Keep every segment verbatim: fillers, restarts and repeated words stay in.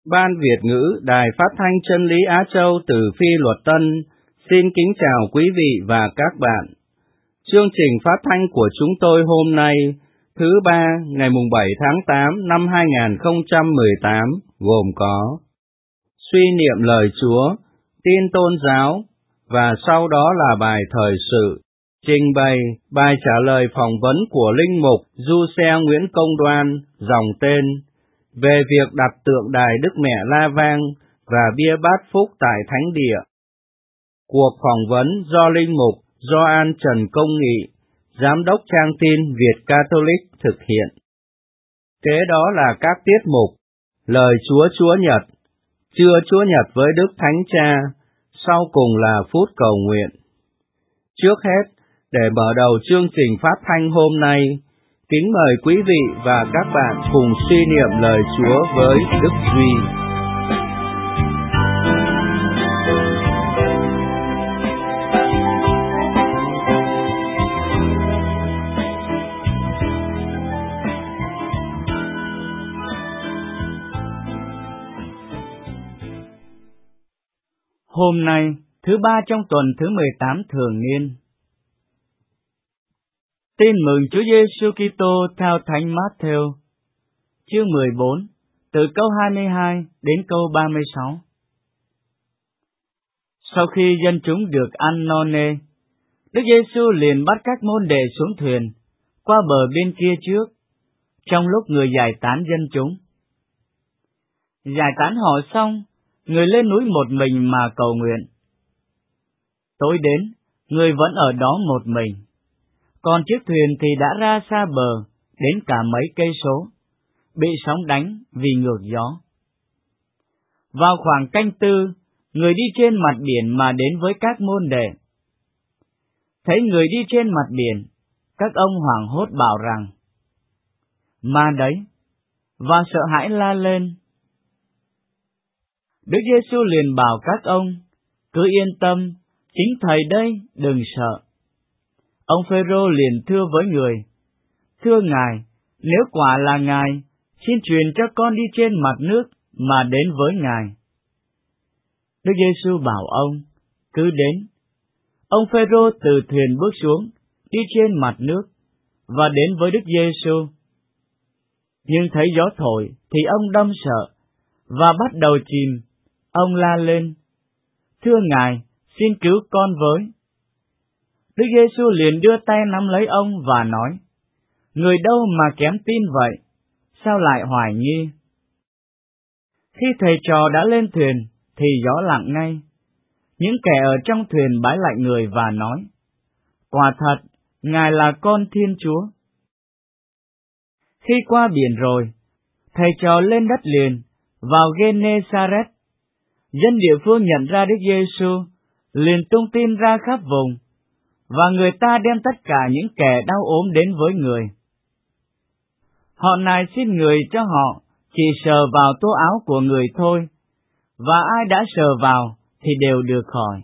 Ban Việt ngữ Đài Phát thanh Chân lý Á Châu từ Phi Luật Tân xin kính chào quý vị và các bạn. Chương trình phát thanh của chúng tôi hôm nay, thứ ba, ngày bảy tháng tám năm hai nghìn không trăm mười tám, gồm có suy niệm lời Chúa, tin tôn giáo, và sau đó là bài thời sự, trình bày bài trả lời phỏng vấn của Linh mục Du Xe Nguyễn Công Đoan, dòng tên, về việc đặt tượng đài Đức Mẹ La Vang và bia bát phúc tại Thánh Địa. Cuộc phỏng vấn do Linh mục Gioan Trần Công Nghị, Giám đốc trang tin Việt Catholic thực hiện. Kế đó là các tiết mục: Lời Chúa Chúa Nhật, Trưa Chúa Nhật với Đức Thánh Cha, sau cùng là phút cầu nguyện. Trước hết, để mở đầu chương trình phát thanh hôm nay, kính mời quý vị và các bạn cùng suy niệm lời Chúa với Đức Duy. Hôm nay, thứ ba trong tuần thứ mười tám thường niên. Tin mừng Chúa Giêsu Kitô theo Thánh Matthew, chương mười bốn, từ câu hai mươi hai đến câu ba mươi sáu. Sau khi dân chúng được ăn no nê, Đức Giêsu liền bắt các môn đệ xuống thuyền, qua bờ bên kia trước, trong lúc người giải tán dân chúng. Giải tán họ xong, người lên núi một mình mà cầu nguyện. Tối đến, người vẫn ở đó một mình, còn chiếc thuyền thì đã ra xa bờ, đến cả mấy cây số, bị sóng đánh vì ngược gió. Vào khoảng canh tư, người đi trên mặt biển mà đến với các môn đệ. Thấy người đi trên mặt biển, các ông hoảng hốt bảo rằng: Ma đấy! Và sợ hãi la lên. Đức Giêsu liền bảo các ông: Cứ yên tâm, chính Thầy đây, đừng sợ. Ông Phêrô liền thưa với người: Thưa Ngài, nếu quả là Ngài, xin truyền cho con đi trên mặt nước mà đến với Ngài. Đức Giêsu bảo ông: Cứ đến. Ông Phêrô từ thuyền bước xuống, đi trên mặt nước, và đến với Đức Giêsu. Nhưng thấy gió thổi thì ông đâm sợ, và bắt đầu chìm. Ông la lên: Thưa Ngài, xin cứu con với. Đức Giêsu liền đưa tay nắm lấy ông và nói: Người đâu mà kém tin vậy? Sao lại hoài nghi? Khi thầy trò đã lên thuyền, thì gió lặng ngay. Những kẻ ở trong thuyền bái lạy người và nói: Quả thật, Ngài là con Thiên Chúa. Khi qua biển rồi, thầy trò lên đất liền, vào Gê-nê-sa-rét. Dân địa phương nhận ra Đức Giêsu, liền tung tin ra khắp vùng, và người ta đem tất cả những kẻ đau ốm đến với người. Họ nài xin người cho họ chỉ sờ vào tô áo của người thôi, và ai đã sờ vào thì đều được khỏi.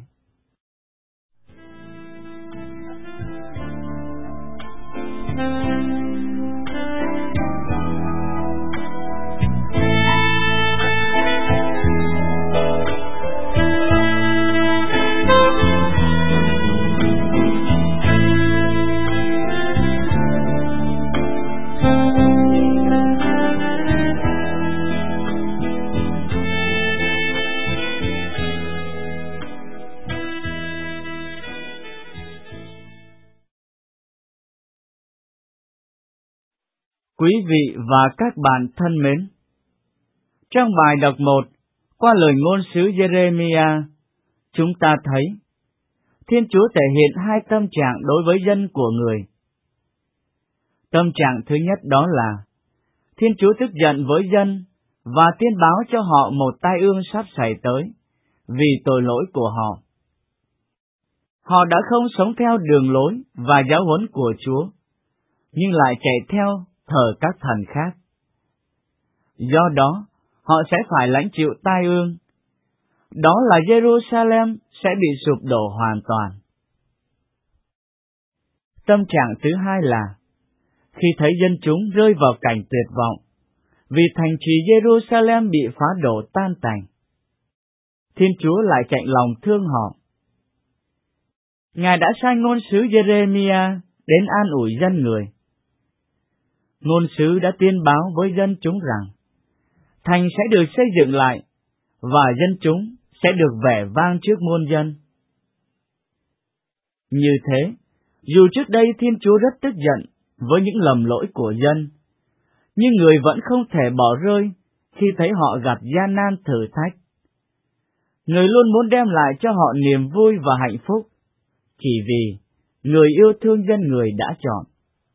Quý vị và các bạn thân mến, trong bài đọc một, qua lời ngôn sứ Giê-rê-mi-a, chúng ta thấy Thiên Chúa thể hiện hai tâm trạng đối với dân của người. Tâm trạng thứ nhất đó là Thiên Chúa tức giận với dân và tiên báo cho họ một tai ương sắp xảy tới vì tội lỗi của họ. Họ đã không sống theo đường lối và giáo huấn của Chúa, nhưng lại chạy theo thờ các thần khác. Do đó, họ sẽ phải lãnh chịu tai ương. Đó là Jerusalem sẽ bị sụp đổ hoàn toàn. Tâm trạng thứ hai là khi thấy dân chúng rơi vào cảnh tuyệt vọng, vì thành trì Jerusalem bị phá đổ tan tành. Thiên Chúa lại chạnh lòng thương họ. Ngài đã sai ngôn sứ Jeremia đến an ủi dân người. Ngôn sứ đã tiên báo với dân chúng rằng, thành sẽ được xây dựng lại, và dân chúng sẽ được vẻ vang trước muôn dân. Như thế, dù trước đây Thiên Chúa rất tức giận với những lầm lỗi của dân, nhưng người vẫn không thể bỏ rơi khi thấy họ gặp gian nan thử thách. Người luôn muốn đem lại cho họ niềm vui và hạnh phúc, chỉ vì người yêu thương dân người đã chọn.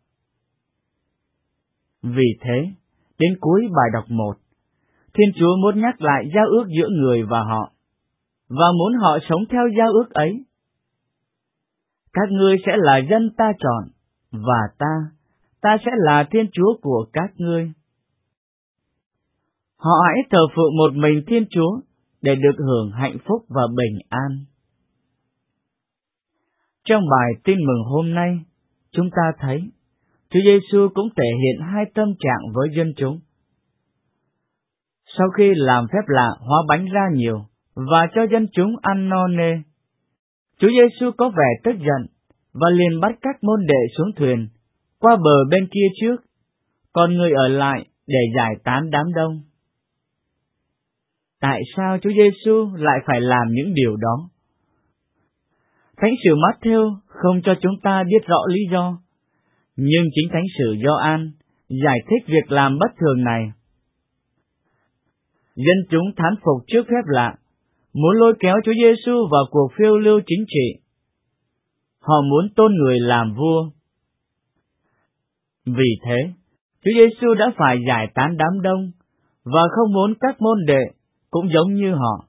Vì thế, đến cuối bài đọc một, Thiên Chúa muốn nhắc lại giao ước giữa người và họ, và muốn họ sống theo giao ước ấy. Các ngươi sẽ là dân ta chọn, và ta, ta sẽ là Thiên Chúa của các ngươi. Họ hãy thờ phượng một mình Thiên Chúa để được hưởng hạnh phúc và bình an. Trong bài tin mừng hôm nay, chúng ta thấy Chúa Giêsu cũng thể hiện hai tâm trạng với dân chúng. Sau khi làm phép lạ hóa bánh ra nhiều và cho dân chúng ăn no nê, Chúa Giêsu có vẻ tức giận và liền bắt các môn đệ xuống thuyền qua bờ bên kia trước, còn người ở lại để giải tán đám đông. Tại sao Chúa Giêsu lại phải làm những điều đó? Thánh sử Mát-thêu không cho chúng ta biết rõ lý do, nhưng chính Thánh sử Gioan giải thích việc làm bất thường này. Dân chúng thán phục trước phép lạ, muốn lôi kéo Chúa Giêsu vào cuộc phiêu lưu chính trị. Họ muốn tôn người làm vua. Vì thế, Chúa Giêsu đã phải giải tán đám đông và không muốn các môn đệ cũng giống như họ.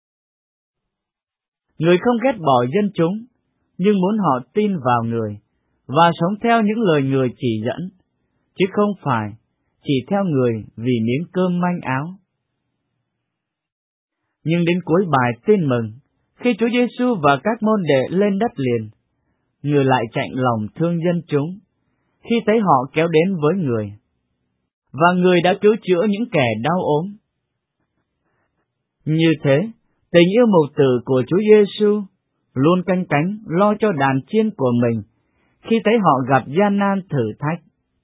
Người không ghét bỏ dân chúng, nhưng muốn họ tin vào người và sống theo những lời người chỉ dẫn, chứ không phải chỉ theo người vì miếng cơm manh áo. Nhưng đến cuối bài tin mừng, khi Chúa Giêsu và các môn đệ lên đất liền, người lại chạnh lòng thương dân chúng khi thấy họ kéo đến với người, và người đã cứu chữa những kẻ đau ốm. Như thế, tình yêu mục tử của Chúa Giêsu luôn canh cánh lo cho đàn chiên của mình khi thấy họ gặp gian nan thử thách.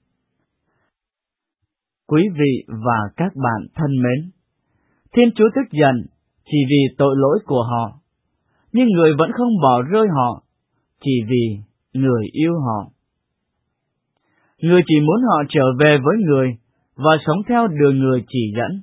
Quý vị và các bạn thân mến, Thiên Chúa tức giận chỉ vì tội lỗi của họ, nhưng người vẫn không bỏ rơi họ chỉ vì người yêu họ. Người chỉ muốn họ trở về với người và sống theo đường người chỉ dẫn.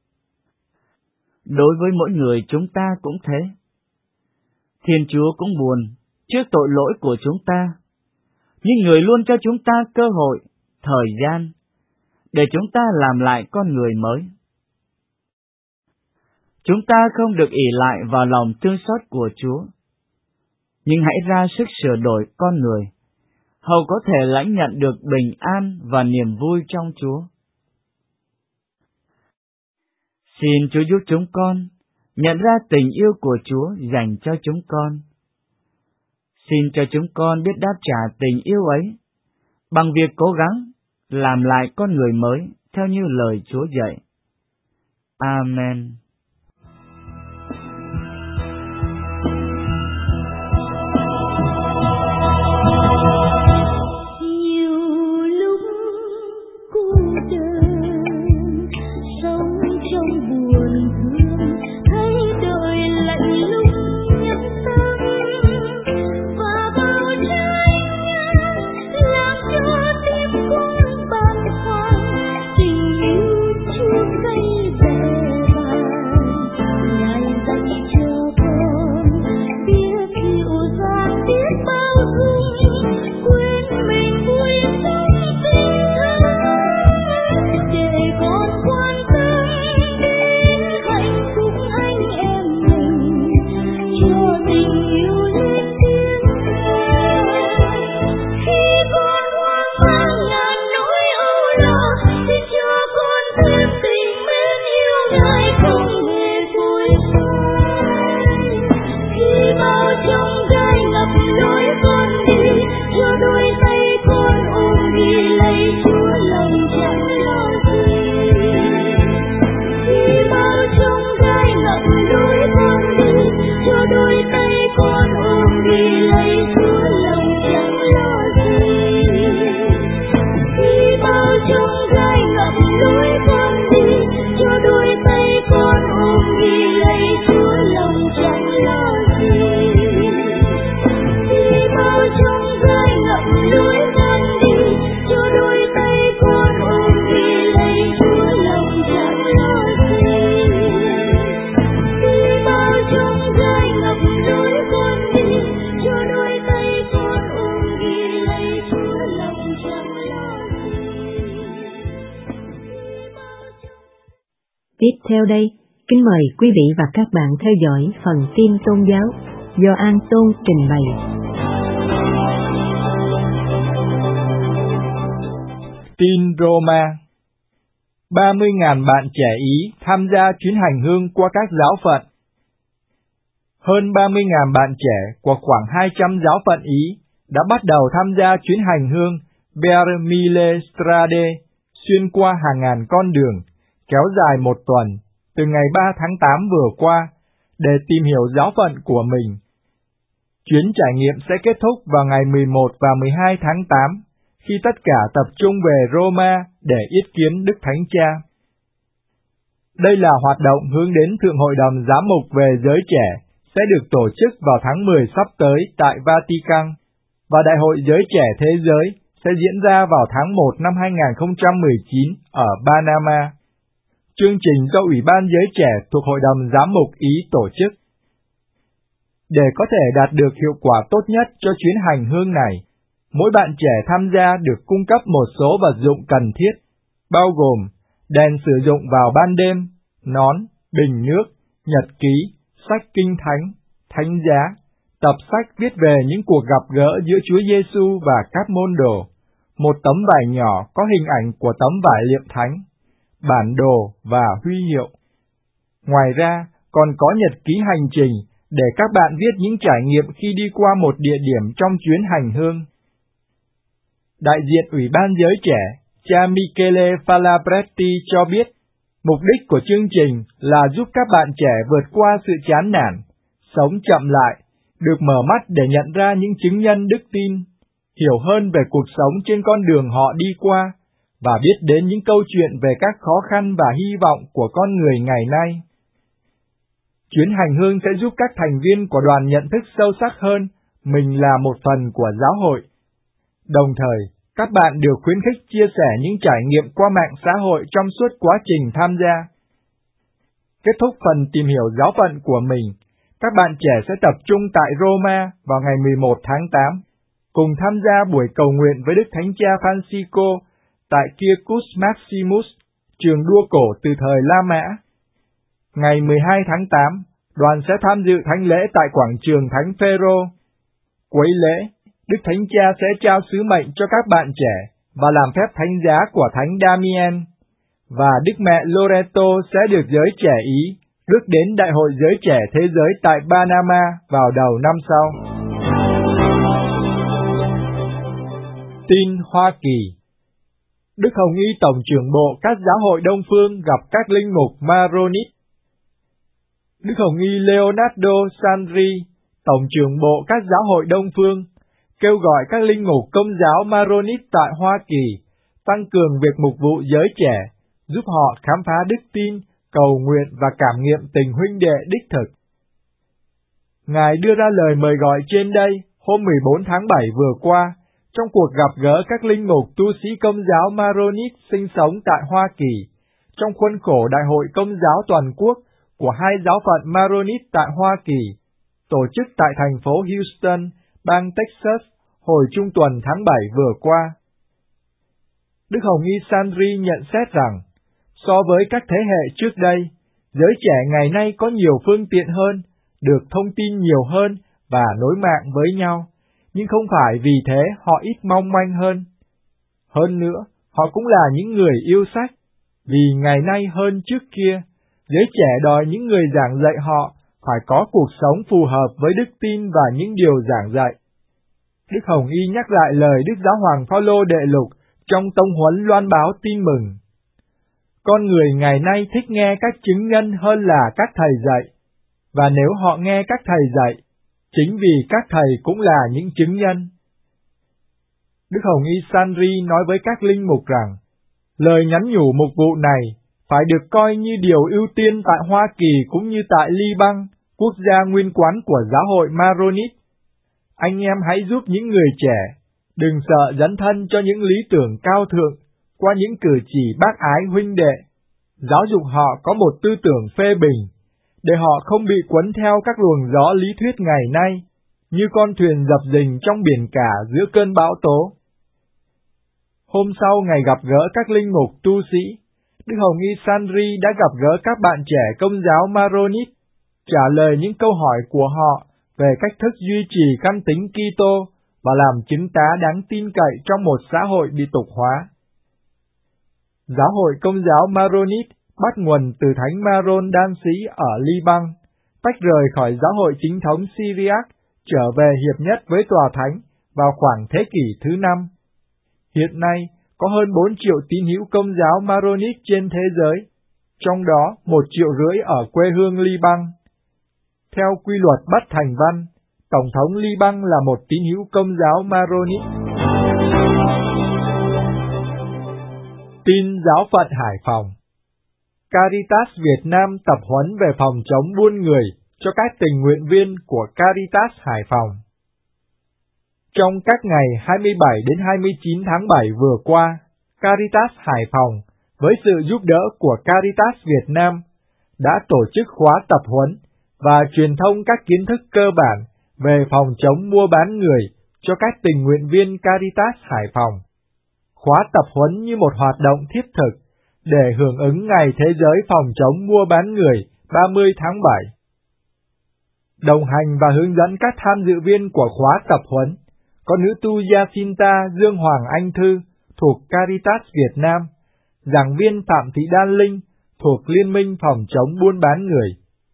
Đối với mỗi người chúng ta cũng thế. Thiên Chúa cũng buồn trước tội lỗi của chúng ta, nhưng người luôn cho chúng ta cơ hội, thời gian, để chúng ta làm lại con người mới. Chúng ta không được ỷ lại vào lòng thương xót của Chúa, nhưng hãy ra sức sửa đổi con người, hầu có thể lãnh nhận được bình an và niềm vui trong Chúa. Xin Chúa giúp chúng con nhận ra tình yêu của Chúa dành cho chúng con. Xin cho chúng con biết đáp trả tình yêu ấy bằng việc cố gắng làm lại con người mới theo như lời Chúa dạy. Amen. Hãy subscribe cho kênh Ghiền Mì Gõ để không bỏ lỡ những video hấp dẫn. Tiếp theo đây, kính mời quý vị và các bạn theo dõi phần tin tôn giáo do An Tôn trình bày. Tin Roma. ba mươi nghìn bạn trẻ Ý tham gia chuyến hành hương qua các giáo phận. Hơn ba mươi nghìn bạn trẻ của khoảng hai trăm giáo phận Ý đã bắt đầu tham gia chuyến hành hương Per Mille Strade xuyên qua hàng ngàn con đường, kéo dài một tuần, từ ngày ba tháng tám vừa qua, để tìm hiểu giáo phận của mình. Chuyến trải nghiệm sẽ kết thúc vào ngày mười một và mười hai tháng tám, khi tất cả tập trung về Roma để yết kiến Đức Thánh Cha. Đây là hoạt động hướng đến Thượng Hội đồng Giám mục về giới trẻ, sẽ được tổ chức vào tháng mười sắp tới tại Vatican, và Đại hội Giới Trẻ Thế Giới sẽ diễn ra vào tháng một năm hai nghìn không trăm mười chín ở Panama. Chương trình do Ủy ban Giới Trẻ thuộc Hội đồng Giám mục Ý tổ chức. Để có thể đạt được hiệu quả tốt nhất cho chuyến hành hương này, mỗi bạn trẻ tham gia được cung cấp một số vật dụng cần thiết, bao gồm đèn sử dụng vào ban đêm, nón, bình nước, nhật ký, sách kinh thánh, thánh giá, tập sách viết về những cuộc gặp gỡ giữa Chúa Giêsu và các môn đồ, một tấm vải nhỏ có hình ảnh của tấm vải liệm thánh, bản đồ và huy hiệu. Ngoài ra, còn có nhật ký hành trình để các bạn viết những trải nghiệm khi đi qua một địa điểm trong chuyến hành hương. Đại diện Ủy ban Giới Trẻ, cha Michele Falabretti cho biết, mục đích của chương trình là giúp các bạn trẻ vượt qua sự chán nản, sống chậm lại, được mở mắt để nhận ra những chứng nhân đức tin, hiểu hơn về cuộc sống trên con đường họ đi qua, và biết đến những câu chuyện về các khó khăn và hy vọng của con người ngày nay. Chuyến hành hương sẽ giúp các thành viên của đoàn nhận thức sâu sắc hơn mình là một phần của giáo hội. Đồng thời, các bạn được khuyến khích chia sẻ những trải nghiệm qua mạng xã hội trong suốt quá trình tham gia. Kết thúc phần tìm hiểu giáo phận của mình, các bạn trẻ sẽ tập trung tại Roma vào ngày mười một tháng tám, cùng tham gia buổi cầu nguyện với Đức Thánh Cha Francisco tại Circus Maximus, trường đua cổ từ thời La Mã. Ngày mười hai tháng tám, đoàn sẽ tham dự thánh lễ tại quảng trường Thánh Phêrô. Cuối lễ, Đức Thánh Cha sẽ trao sứ mệnh cho các bạn trẻ và làm phép thánh giá của Thánh Damien, và Đức Mẹ Loreto sẽ được giới trẻ Ý rước đến Đại hội Giới Trẻ Thế Giới tại Panama vào đầu năm sau. Tin Hoa Kỳ. Đức Hồng Y Tổng trưởng Bộ các giáo hội Đông Phương gặp các linh mục Maronit. Đức Hồng Y Leonardo Sandri, Tổng trưởng Bộ các giáo hội Đông Phương, kêu gọi các linh mục Công giáo Maronit tại Hoa Kỳ tăng cường việc mục vụ giới trẻ, giúp họ khám phá đức tin, cầu nguyện và cảm nghiệm tình huynh đệ đích thực. Ngài đưa ra lời mời gọi trên đây hôm mười bốn tháng bảy vừa qua, trong cuộc gặp gỡ các linh mục tu sĩ Công giáo Maronit sinh sống tại Hoa Kỳ, trong khuôn khổ Đại hội Công giáo Toàn quốc của hai giáo phận Maronit tại Hoa Kỳ, tổ chức tại thành phố Houston, bang Texas, hồi trung tuần tháng bảy vừa qua. Đức Hồng Y Sandri nhận xét rằng, so với các thế hệ trước đây, giới trẻ ngày nay có nhiều phương tiện hơn, được thông tin nhiều hơn và nối mạng với nhau, nhưng không phải vì thế họ ít mong manh hơn. Hơn nữa, họ cũng là những người yêu sách, vì ngày nay hơn trước kia, giới trẻ đòi những người giảng dạy họ phải có cuộc sống phù hợp với đức tin và những điều giảng dạy. Đức Hồng Y nhắc lại lời Đức Giáo hoàng Phaolô đệ lục trong tông huấn loan báo tin mừng. Con người ngày nay thích nghe các chứng nhân hơn là các thầy dạy, và nếu họ nghe các thầy dạy, chính vì các thầy cũng là những chứng nhân. Đức Hồng Y Sandri nói với các linh mục rằng, lời nhắn nhủ mục vụ này phải được coi như điều ưu tiên tại Hoa Kỳ cũng như tại Liban, quốc gia nguyên quán của giáo hội Maronit. Anh em hãy giúp những người trẻ, đừng sợ dấn thân cho những lý tưởng cao thượng qua những cử chỉ bác ái huynh đệ, giáo dục họ có một tư tưởng phê bình, để họ không bị cuốn theo các luồng gió lý thuyết ngày nay, như con thuyền dập dình trong biển cả giữa cơn bão tố. Hôm sau ngày gặp gỡ các linh mục tu sĩ, Đức Hồng Y Sandri đã gặp gỡ các bạn trẻ Công giáo Maronit, trả lời những câu hỏi của họ về cách thức duy trì căn tính Kitô và làm chứng tá đáng tin cậy trong một xã hội bị tục hóa. Giáo hội Công giáo Maronit bắt nguồn từ Thánh Maron đan sĩ ở Liban, tách rời khỏi giáo hội chính thống Syriac, trở về hiệp nhất với Tòa Thánh vào khoảng thế kỷ thứ năm. Hiện nay, có hơn bốn triệu tín hữu Công giáo Maronit trên thế giới, trong đó một triệu rưỡi ở quê hương Liban. Theo quy luật bất thành văn, Tổng thống Liban là một tín hữu Công giáo Maronit. Tin giáo phận Hải Phòng. Caritas Việt Nam tập huấn về phòng chống buôn người cho các tình nguyện viên của Caritas Hải Phòng. Trong các ngày hai mươi bảy đến hai mươi chín tháng bảy vừa qua, Caritas Hải Phòng, với sự giúp đỡ của Caritas Việt Nam, đã tổ chức khóa tập huấn và truyền thông các kiến thức cơ bản về phòng chống mua bán người cho các tình nguyện viên Caritas Hải Phòng. Khóa tập huấn như một hoạt động thiết thực để hưởng ứng Ngày Thế giới phòng chống mua bán người ba mươi tháng bảy. Đồng hành và hướng dẫn các tham dự viên của khóa tập huấn có nữ tu Jacinta Dương Hoàng Anh Thư thuộc Caritas Việt Nam, giảng viên Phạm Thị Đan Linh thuộc Liên minh phòng chống buôn bán người.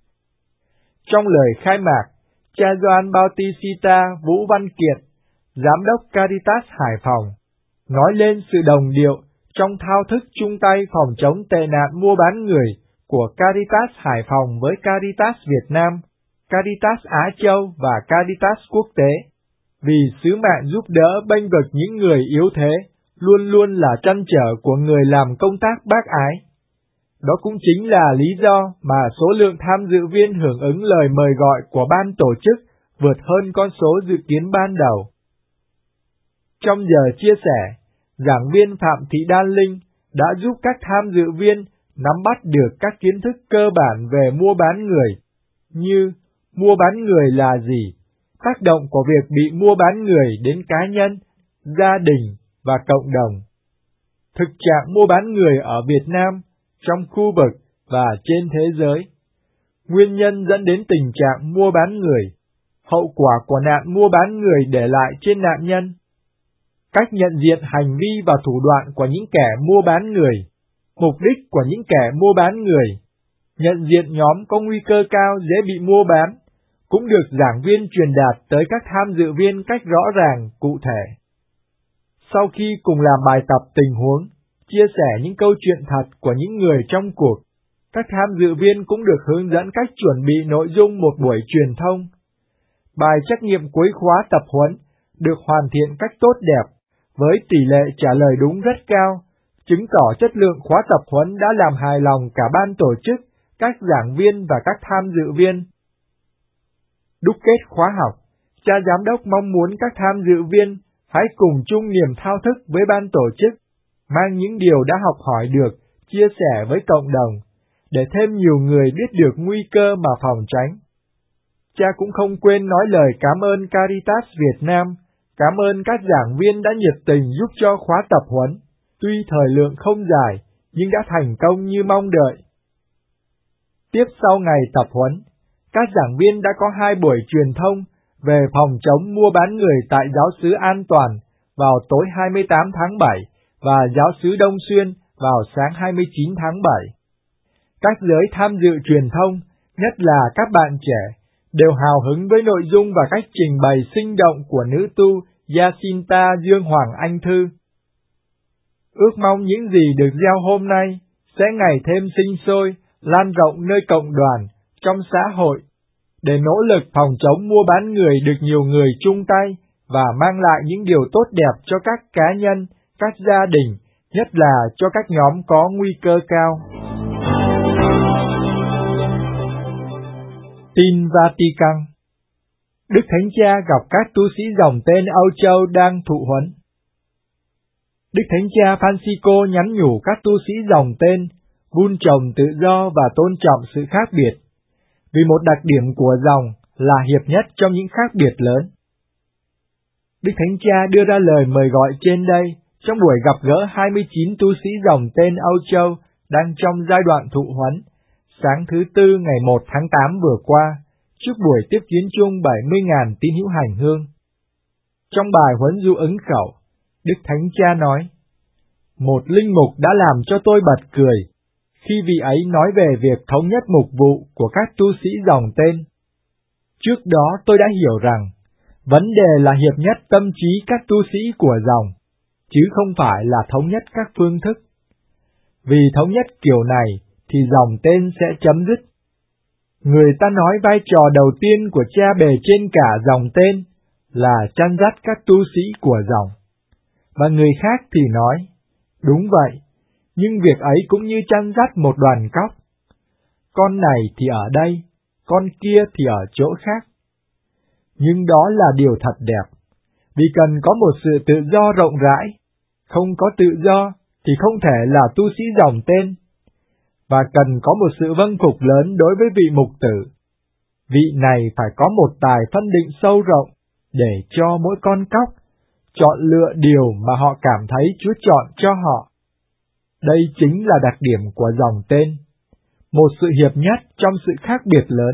Trong lời khai mạc, cha Gioan Bautista Vũ Văn Kiệt, giám đốc Caritas Hải Phòng, nói lên sự đồng điệu trong thao thức chung tay phòng chống tệ nạn mua bán người của Caritas Hải Phòng với Caritas Việt Nam, Caritas Á Châu và Caritas Quốc tế, vì sứ mạng giúp đỡ bênh vực những người yếu thế luôn luôn là trăn trở của người làm công tác bác ái. Đó cũng chính là lý do mà số lượng tham dự viên hưởng ứng lời mời gọi của ban tổ chức vượt hơn con số dự kiến ban đầu. Trong giờ chia sẻ, giảng viên Phạm Thị Đan Linh đã giúp các tham dự viên nắm bắt được các kiến thức cơ bản về mua bán người, như mua bán người là gì, tác động của việc bị mua bán người đến cá nhân, gia đình và cộng đồng, thực trạng mua bán người ở Việt Nam, trong khu vực và trên thế giới, nguyên nhân dẫn đến tình trạng mua bán người, hậu quả của nạn mua bán người để lại trên nạn nhân, cách nhận diện hành vi và thủ đoạn của những kẻ mua bán người, mục đích của những kẻ mua bán người, nhận diện nhóm có nguy cơ cao dễ bị mua bán, cũng được giảng viên truyền đạt tới các tham dự viên cách rõ ràng, cụ thể. Sau khi cùng làm bài tập tình huống, chia sẻ những câu chuyện thật của những người trong cuộc, các tham dự viên cũng được hướng dẫn cách chuẩn bị nội dung một buổi truyền thông. Bài trắc nghiệm cuối khóa tập huấn được hoàn thiện cách tốt đẹp, với tỷ lệ trả lời đúng rất cao, chứng tỏ chất lượng khóa tập huấn đã làm hài lòng cả ban tổ chức, các giảng viên và các tham dự viên. Đúc kết khóa học, cha giám đốc mong muốn các tham dự viên hãy cùng chung niềm thao thức với ban tổ chức, mang những điều đã học hỏi được, chia sẻ với cộng đồng, để thêm nhiều người biết được nguy cơ mà phòng tránh. Cha cũng không quên nói lời cảm ơn Caritas Việt Nam, cảm ơn các giảng viên đã nhiệt tình giúp cho khóa tập huấn, tuy thời lượng không dài, nhưng đã thành công như mong đợi. Tiếp sau ngày tập huấn, các giảng viên đã có hai buổi truyền thông về phòng chống mua bán người tại giáo xứ An Toàn vào tối hai mươi tám tháng bảy và giáo xứ Đông Xuyên vào sáng hai mươi chín tháng bảy. Các giới tham dự truyền thông, nhất là các bạn trẻ, đều hào hứng với nội dung và cách trình bày sinh động của nữ tu Jacinta Dương Hoàng Anh Thư. Ước mong những gì được gieo hôm nay sẽ ngày thêm sinh sôi, lan rộng nơi cộng đoàn, trong xã hội, để nỗ lực phòng chống mua bán người được nhiều người chung tay và mang lại những điều tốt đẹp cho các cá nhân, các gia đình, nhất là cho các nhóm có nguy cơ cao. Tin Vatican. Đức Thánh Cha gặp các tu sĩ dòng tên Âu Châu đang thụ huấn. Đức Thánh Cha Francisco nhắn nhủ các tu sĩ dòng tên vun trồng tự do và tôn trọng sự khác biệt, vì một đặc điểm của dòng là hiệp nhất trong những khác biệt lớn. Đức Thánh Cha đưa ra lời mời gọi trên đây trong buổi gặp gỡ hai mươi chín tu sĩ dòng tên Âu Châu đang trong giai đoạn thụ huấn, sáng thứ Tư ngày một tháng tám vừa qua, trước buổi tiếp kiến chung bảy mươi nghìn tín hữu hành hương. Trong bài huấn dụ ứng khẩu, Đức Thánh Cha nói, một linh mục đã làm cho tôi bật cười, khi vị ấy nói về việc thống nhất mục vụ của các tu sĩ dòng tên. Trước đó tôi đã hiểu rằng, vấn đề là hiệp nhất tâm trí các tu sĩ của dòng, chứ không phải là thống nhất các phương thức. Vì thống nhất kiểu này thì dòng tên sẽ chấm dứt. Người ta nói vai trò đầu tiên của cha bề trên cả dòng tên là chăn dắt các tu sĩ của dòng. Và người khác thì nói, đúng vậy, nhưng việc ấy cũng như chăn dắt một đoàn cóc. Con này thì ở đây, con kia thì ở chỗ khác. Nhưng đó là điều thật đẹp, vì cần có một sự tự do rộng rãi. Không có tự do thì không thể là tu sĩ dòng tên. Và cần có một sự vâng phục lớn đối với vị mục tử. Vị này phải có một tài phân định sâu rộng để cho mỗi con cóc chọn lựa điều mà họ cảm thấy Chúa chọn cho họ. Đây chính là đặc điểm của dòng tên, một sự hiệp nhất trong sự khác biệt lớn.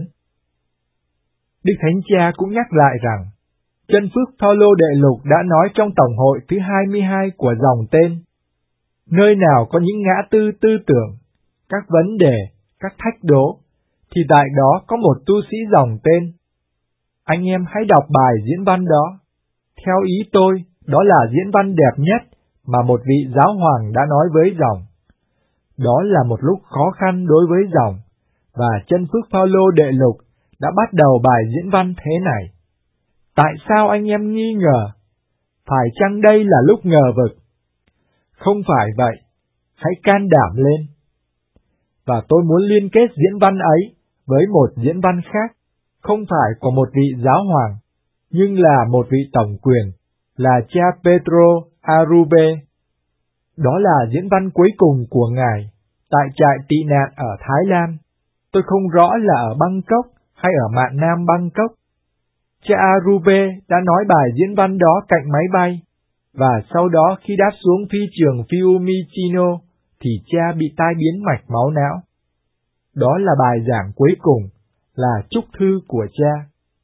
Đức Thánh Cha cũng nhắc lại rằng, Chân Phước Phaolô Đệ Lục đã nói trong tổng hội thứ hai mươi hai của dòng tên, nơi nào có những ngã tư tư tưởng, các vấn đề, các thách đố, thì tại đó có một tu sĩ dòng tên. Anh em hãy đọc bài diễn văn đó. Theo ý tôi, đó là diễn văn đẹp nhất mà một vị giáo hoàng đã nói với dòng. Đó là một lúc khó khăn đối với dòng, và Chân Phước Phaolô Đệ Lục đã bắt đầu bài diễn văn thế này. Tại sao anh em nghi ngờ? Phải chăng đây là lúc ngờ vực? Không phải vậy, hãy can đảm lên. Và tôi muốn liên kết diễn văn ấy với một diễn văn khác, không phải của một vị giáo hoàng, nhưng là một vị tổng quyền, là cha Pedro Arube. Đó là diễn văn cuối cùng của ngài, tại trại tị nạn ở Thái Lan. Tôi không rõ là ở Bangkok hay ở mạn Nam Bangkok. Cha Arube đã nói bài diễn văn đó cạnh máy bay, và sau đó khi đáp xuống phi trường Fiumicino thì cha bị tai biến mạch máu não. Đó là bài giảng cuối cùng, là chúc thư của cha.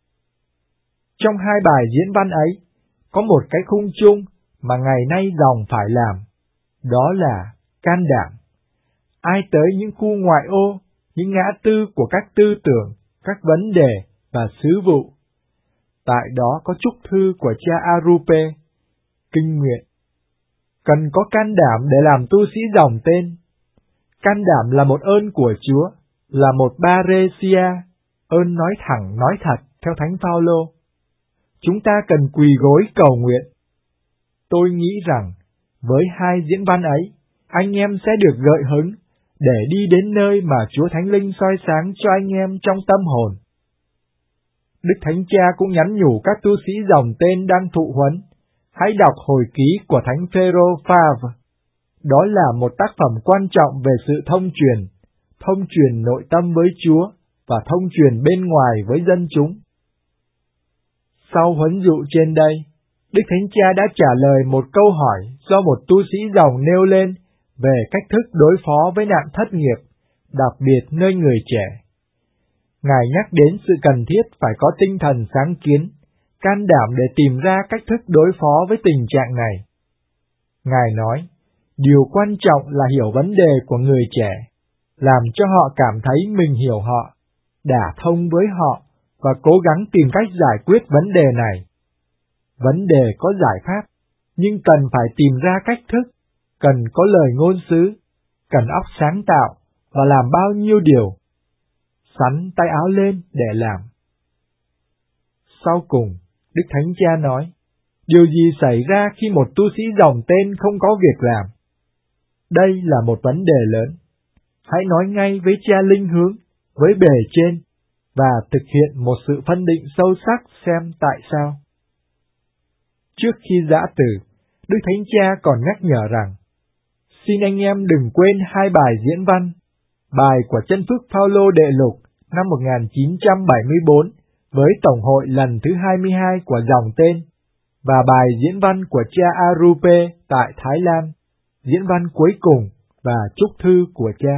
Trong hai bài diễn văn ấy, có một cái khung chung mà ngày nay dòng phải làm, đó là can đảm. Ai tới những khu ngoại ô, những ngã tư của các tư tưởng, các vấn đề và sứ vụ, tại đó có chúc thư của cha Arupe, kinh nguyện. Cần có can đảm để làm tu sĩ dòng tên. Can đảm là một ơn của Chúa, là một paresia, ơn nói thẳng nói thật theo Thánh Phaolô. Chúng ta cần quỳ gối cầu nguyện. Tôi nghĩ rằng, với hai diễn văn ấy, anh em sẽ được gợi hứng để đi đến nơi mà Chúa Thánh Linh soi sáng cho anh em trong tâm hồn. Đức Thánh Cha cũng nhắn nhủ các tu sĩ dòng tên đang thụ huấn, hãy đọc hồi ký của Thánh Phêrô Favre. Đó là một tác phẩm quan trọng về sự thông truyền, thông truyền nội tâm với Chúa và thông truyền bên ngoài với dân chúng. Sau huấn dụ trên đây, Đức Thánh Cha đã trả lời một câu hỏi do một tu sĩ dòng nêu lên về cách thức đối phó với nạn thất nghiệp, đặc biệt nơi người trẻ. Ngài nhắc đến sự cần thiết phải có tinh thần sáng kiến, can đảm để tìm ra cách thức đối phó với tình trạng này. Ngài nói, điều quan trọng là hiểu vấn đề của người trẻ, làm cho họ cảm thấy mình hiểu họ, đả thông với họ và cố gắng tìm cách giải quyết vấn đề này. Vấn đề có giải pháp, nhưng cần phải tìm ra cách thức, cần có lời ngôn sứ, cần óc sáng tạo và làm bao nhiêu điều. Sắn tay áo lên để làm. Sau cùng, Đức Thánh Cha nói, điều gì xảy ra khi một tu sĩ dòng tên không có việc làm? Đây là một vấn đề lớn. Hãy nói ngay với cha linh hướng, với bề trên, và thực hiện một sự phân định sâu sắc xem tại sao. Trước khi giã từ, Đức Thánh Cha còn nhắc nhở rằng, xin anh em đừng quên hai bài diễn văn, bài của Chân Phước Phaolô Đệ Lục năm một nghìn chín trăm bảy mươi bốn với Tổng hội lần thứ hai mươi hai của dòng tên, và bài diễn văn của cha Arupe tại Thái Lan, diễn văn cuối cùng và chúc thư của Cha.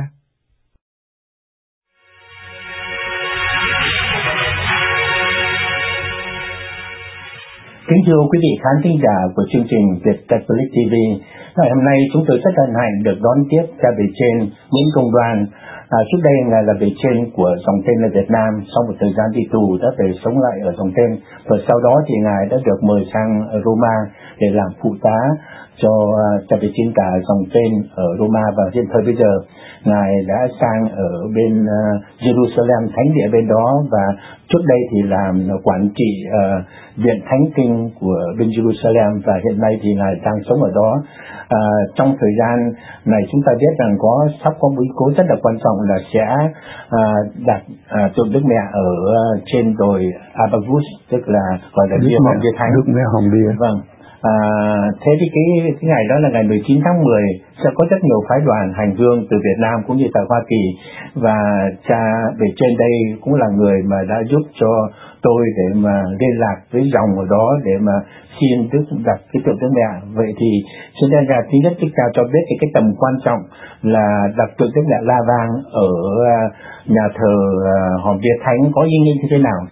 Kính thưa quý vị khán thính giả của chương trình Việt Catholic ti vi, ngày hôm nay chúng tôi rất hân hạnh được đón tiếp cha bề trên Nguyễn Công Đoàn. À, trước đây ngài là bề trên của dòng tên là Việt Nam, sau một thời gian đi tù đã về sống lại ở dòng tên, và sau đó thì ngài đã được mời sang Roma để làm phụ tá cho uh, cha bề trên cả dòng tên ở Roma, và hiện thời bây giờ ngài đã sang ở bên uh, Jerusalem, thánh địa bên đó, và trước đây thì làm quản trị uh, viện thánh kinh của bên Jerusalem, và hiện nay thì ngài đang sống ở đó. À, trong thời gian này chúng ta biết rằng có sắp có một cố rất là quan trọng là sẽ à, đặt à, tượng Đức Mẹ ở à, trên đồi Abavus, tức là gọi là bia hồng bia thánh. Đức Mẹ hồng bia. Vâng. À, thế thì cái cái ngày đó là ngày mười chín tháng mười sẽ có rất nhiều phái đoàn hành hương từ Việt Nam cũng như tại Hoa Kỳ, và cha bề trên đây cũng là người mà đã giúp cho tôi để mà liên lạc với dòng ở đó để mà xin Đức đặt cái tượng Đức Mẹ. Vậy thì xin ra ra thứ nhất chúng ta cho biết cái cái tầm quan trọng là đặt tượng Đức Mẹ La Vang ở nhà thờ Hòm Bia Thánh có ý nghĩa như thế nào?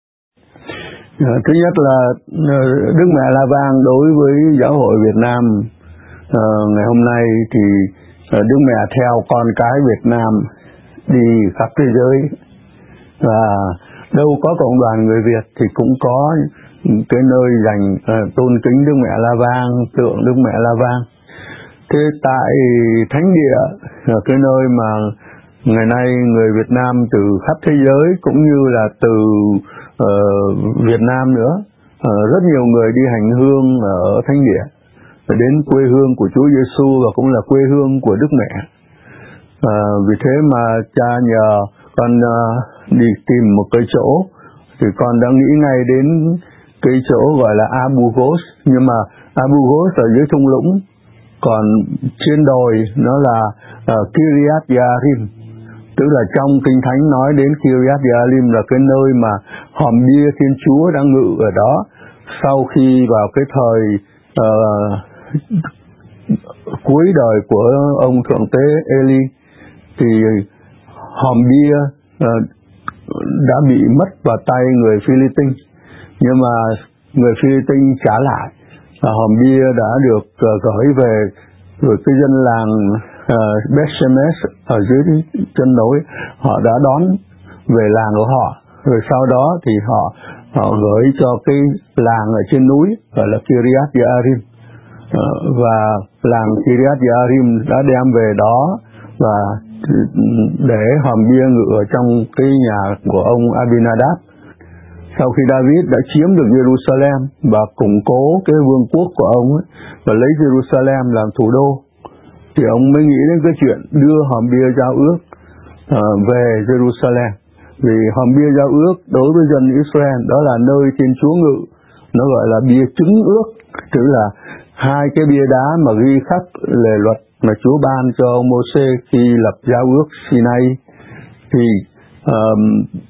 Thứ nhất là Đức Mẹ La Vang đối với Giáo hội Việt Nam uh, ngày hôm nay thì uh, Đức Mẹ theo con cái Việt Nam đi khắp thế giới, và đâu có cộng đoàn người Việt thì cũng có cái nơi dành uh, tôn kính Đức Mẹ La Vang, tượng Đức Mẹ La Vang. Thế tại thánh địa là cái nơi mà ngày nay người Việt Nam từ khắp thế giới cũng như là từ uh, Việt Nam nữa, uh, rất nhiều người đi hành hương ở thánh địa đến quê hương của Chúa Giêsu và cũng là quê hương của Đức Mẹ. Uh, vì thế mà cha nhờ con uh, đi tìm một cái chỗ thì con đã nghĩ ngay đến cái chỗ gọi là Abu Ghosh, nhưng mà Abu Ghosh ở dưới thung lũng, còn trên đồi nó là uh, Kiryat Yearim. Tức là trong Kinh Thánh nói đến Kiryat Yearim là cái nơi mà hòm bia Thiên Chúa đang ngự ở đó. Sau khi vào cái thời uh, cuối đời của ông Thượng Tế Eli thì hòm bia uh, đã bị mất vào tay người Philippines, nhưng mà người Philippines trả lại, và hòm bia đã được uh, gửi về, rồi cái dân làng uh, Beth-Shemesh ở dưới chân núi họ đã đón về làng của họ, rồi sau đó thì họ họ gửi cho cái làng ở trên núi gọi là Kiryat Yearim, uh, và làng Kiryat Yearim đã đem về đó và để hòm bia ngự ở trong cái nhà của ông Abinadab. Sau khi David đã chiếm được Jerusalem và củng cố cái vương quốc của ông ấy, và lấy Jerusalem làm thủ đô, thì ông mới nghĩ đến cái chuyện đưa hòm bia giao ước uh, về Jerusalem. Vì hòm bia giao ước đối với dân Israel đó là nơi Thiên Chúa ngự, nó gọi là bia chứng ước, tức là hai cái bia đá mà ghi khắc lề luật mà Chúa ban cho ông Mô-sê khi lập giao ước Sinai. Thì um,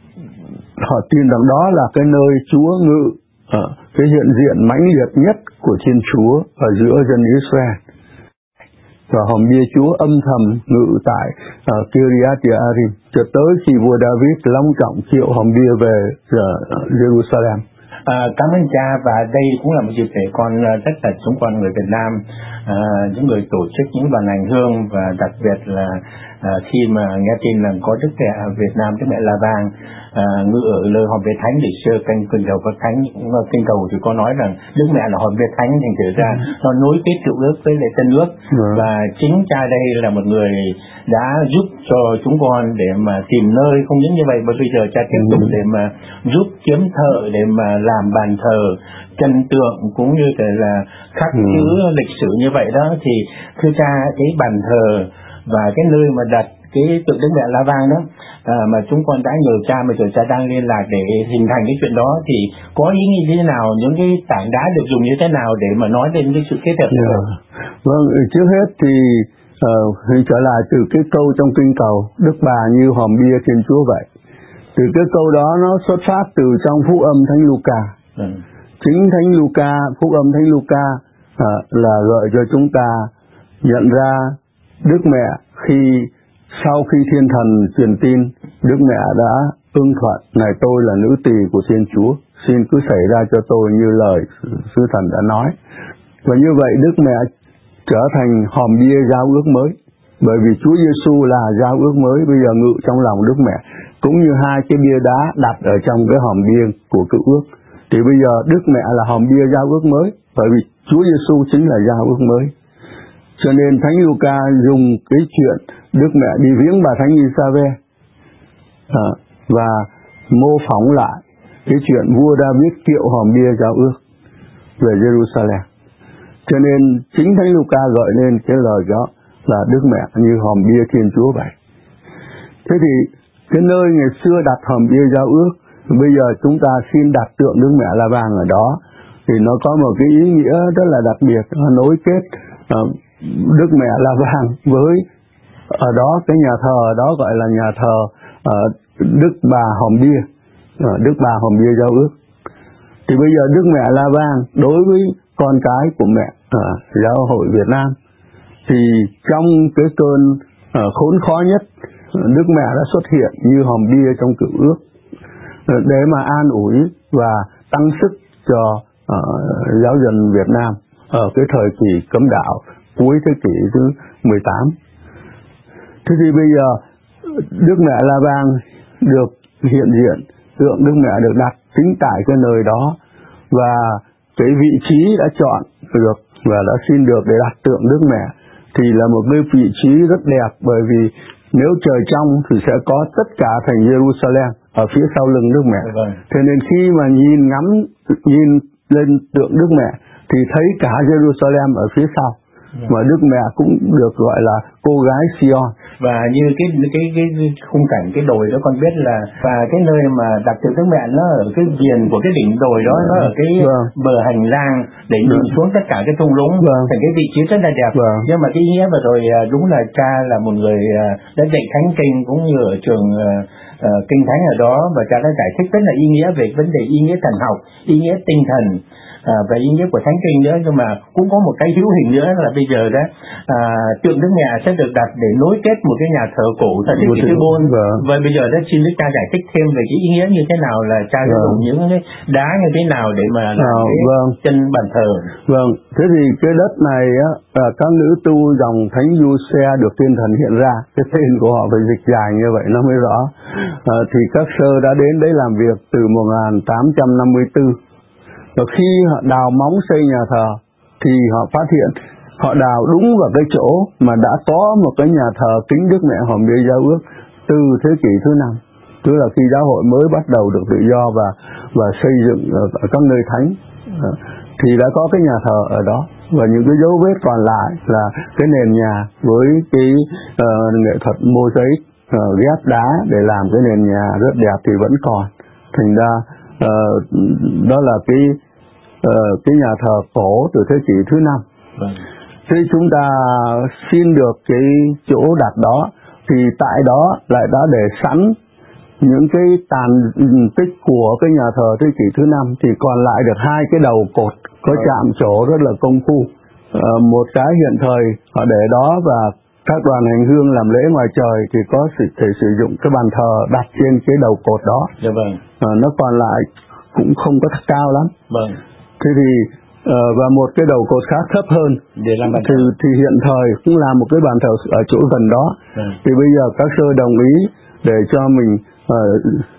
họ tin rằng đó là cái nơi Chúa ngự, uh, cái hiện diện mãnh liệt nhất của Thiên Chúa ở giữa dân Israel. Và hòm bia Chúa âm thầm ngự tại uh, Kiryat Yearim cho tới khi vua David long trọng triệu hòm bia về uh, Jerusalem. À, cảm ơn cha, và đây cũng là một dịp để con rất là chúng con người Việt Nam, à, những người tổ chức những đoàn hành hương, và đặc biệt là à, khi mà nghe tin là có Đức Mẹ Việt Nam, Đức Mẹ La Vang à, ngự ở nơi hòm bia thánh để xưa kênh kinh cầu có thánh kinh cầu thì có nói rằng Đức Mẹ là hòm bia thánh, thành thử ra ừ. nó nối kết cựu ước với lại tân ước, ừ. và chính cha đây là một người đã giúp cho chúng con để mà tìm nơi, không những như vậy mà bây giờ cha tiếp tục để mà giúp kiếm thợ để mà làm bàn thờ, chân tượng cũng như là khắc ừ. chữ lịch sử như vậy đó. Thì thưa cha, cái bàn thờ và cái nơi mà đặt cái tượng Đức Mẹ La Vang đó à, mà chúng con đã nhờ cha mà giờ cha đang liên lạc để hình thành cái chuyện đó, thì có ý nghĩa như thế nào, những cái tảng đá được dùng như thế nào để mà nói đến cái sự kết hợp như vậy? Vâng, trước hết thì uh, trở lại từ cái câu trong kinh cầu Đức Bà như hòm bia Thiên Chúa vậy. Từ cái câu đó nó xuất phát từ trong Phúc âm Thánh Luca. Ừ. Chính Thánh Luca, Phúc âm Thánh Luca uh, là gợi cho chúng ta nhận ra Đức Mẹ khi sau khi Thiên Thần truyền tin, Đức Mẹ đã ưng thuận: này tôi là nữ tỳ của Thiên Chúa, xin cứ xảy ra cho tôi như lời Sứ Thần đã nói. Và như vậy Đức Mẹ trở thành hòm bia giao ước mới, bởi vì Chúa Giêsu là giao ước mới bây giờ ngự trong lòng Đức Mẹ, cũng như hai cái bia đá đặt ở trong cái hòm bia của cựu ước. Thì bây giờ Đức Mẹ là hòm bia giao ước mới, bởi vì Chúa Giêsu chính là giao ước mới. Cho nên Thánh Luca dùng cái chuyện Đức Mẹ đi viếng bà Thánh Giê-sa-bê à, và mô phỏng lại cái chuyện vua David kiệu hòm bia giao ước về Jerusalem. Cho nên chính Thánh Luca gọi nên cái lời đó là Đức Mẹ như hòm bia Thiên Chúa vậy. Thế thì cái nơi ngày xưa đặt hòm bia giao ước, bây giờ chúng ta xin đặt tượng Đức Mẹ La Vàng ở đó, thì nó có một cái ý nghĩa rất là đặc biệt, nó nối kết uh, Đức Mẹ La Vàng với ở đó cái nhà thờ đó gọi là nhà thờ uh, Đức Bà Hòm Bia, uh, Đức Bà Hòm Bia giao ước. Thì bây giờ Đức Mẹ La Vàng đối với con cái của mẹ uh, giáo hội Việt Nam, thì trong cái cơn uh, khốn khó nhất, Đức Mẹ đã xuất hiện như hòm bia trong cựu ước để mà an ủi và tăng sức cho uh, giáo dân Việt Nam ở cái thời kỳ cấm đạo cuối thế kỷ thứ mười tám. Thế thì bây giờ Đức Mẹ La Vàng được hiện diện, tượng Đức Mẹ được đặt chính tại cái nơi đó, và cái vị trí đã chọn được và đã xin được để đặt tượng Đức Mẹ thì là một cái vị trí rất đẹp, bởi vì nếu trời trong thì sẽ có tất cả thành Jerusalem ở phía sau lưng Đức Mẹ. Vâng. Thế nên khi mà nhìn ngắm nhìn lên tượng Đức Mẹ thì thấy cả Jerusalem ở phía sau. Vâng. Mà Đức Mẹ cũng được gọi là cô gái Sion. Và như cái cái cái khung cảnh cái đồi đó con biết là, và cái nơi mà đặt tượng Đức Mẹ nó ở cái viền của cái đỉnh đồi đó, nó ở cái vâng. bờ hành lang để nhìn vâng. xuống tất cả cái thung lũng, vâng. thành cái vị trí rất là đẹp. Vâng. Nhưng mà cái ý nghĩa vừa rồi đúng là cha là một người đã dạy thánh kinh cũng như ở trường uh, kinh thánh ở đó, và cha đã giải thích rất là ý nghĩa về vấn đề ý nghĩa thần học, ý nghĩa tinh thần. À, và ý nghĩa của thánh kinh nữa. Nhưng mà cũng có một cái hữu hình nữa là bây giờ đó à, tượng Đức Mẹ sẽ được đặt để nối kết một cái nhà thờ cổ tại thế kỷ thứ bốn. Và bây giờ đó xin Đức cha giải thích thêm về cái ý nghĩa như thế nào, là cha sẽ dùng những cái đá như thế nào để mà làm à, cái vâng. chân bàn thờ. Vâng, thế thì cái đất này á, à, các nữ tu dòng Thánh Du-xe được Thiên Thần hiện ra, cái tên của họ phải dịch dài như vậy nó mới rõ. À, thì các sơ đã đến đấy làm việc từ một nghìn tám trăm năm mươi tư. Và khi họ đào móng xây nhà thờ thì họ phát hiện họ đào đúng vào cái chỗ mà đã có một cái nhà thờ kính Đức Mẹ Hòm Bia giao ước từ thế kỷ thứ năm, tức là khi giáo hội mới bắt đầu được tự do và và xây dựng ở, ở các nơi thánh, thì đã có cái nhà thờ ở đó. Và những cái dấu vết còn lại là cái nền nhà với cái uh, nghệ thuật mosaic uh, ghép đá để làm cái nền nhà rất đẹp thì vẫn còn. Thành ra uh, đó là cái uh, cái nhà thờ cổ từ thế kỷ thứ năm. Vâng. Khi chúng ta xin được cái chỗ đặt đó thì tại đó lại đã để sẵn những cái tàn tích của cái nhà thờ thế kỷ thứ năm, thì còn lại được hai cái đầu cột có chạm trổ rất là công phu. À, một cái hiện thời họ để đó, và các đoàn hành hương làm lễ ngoài trời thì có thể sử dụng cái bàn thờ đặt trên cái đầu cột đó. Dạ vâng. À, nó còn lại cũng không có cao lắm. Vâng. Thế thì uh, và một cái đầu cột khác thấp hơn để làm bàn thì, thì hiện thời cũng là một cái bàn thờ ở chỗ gần đó. Vâng. Thì bây giờ các sơ đồng ý để cho mình uh,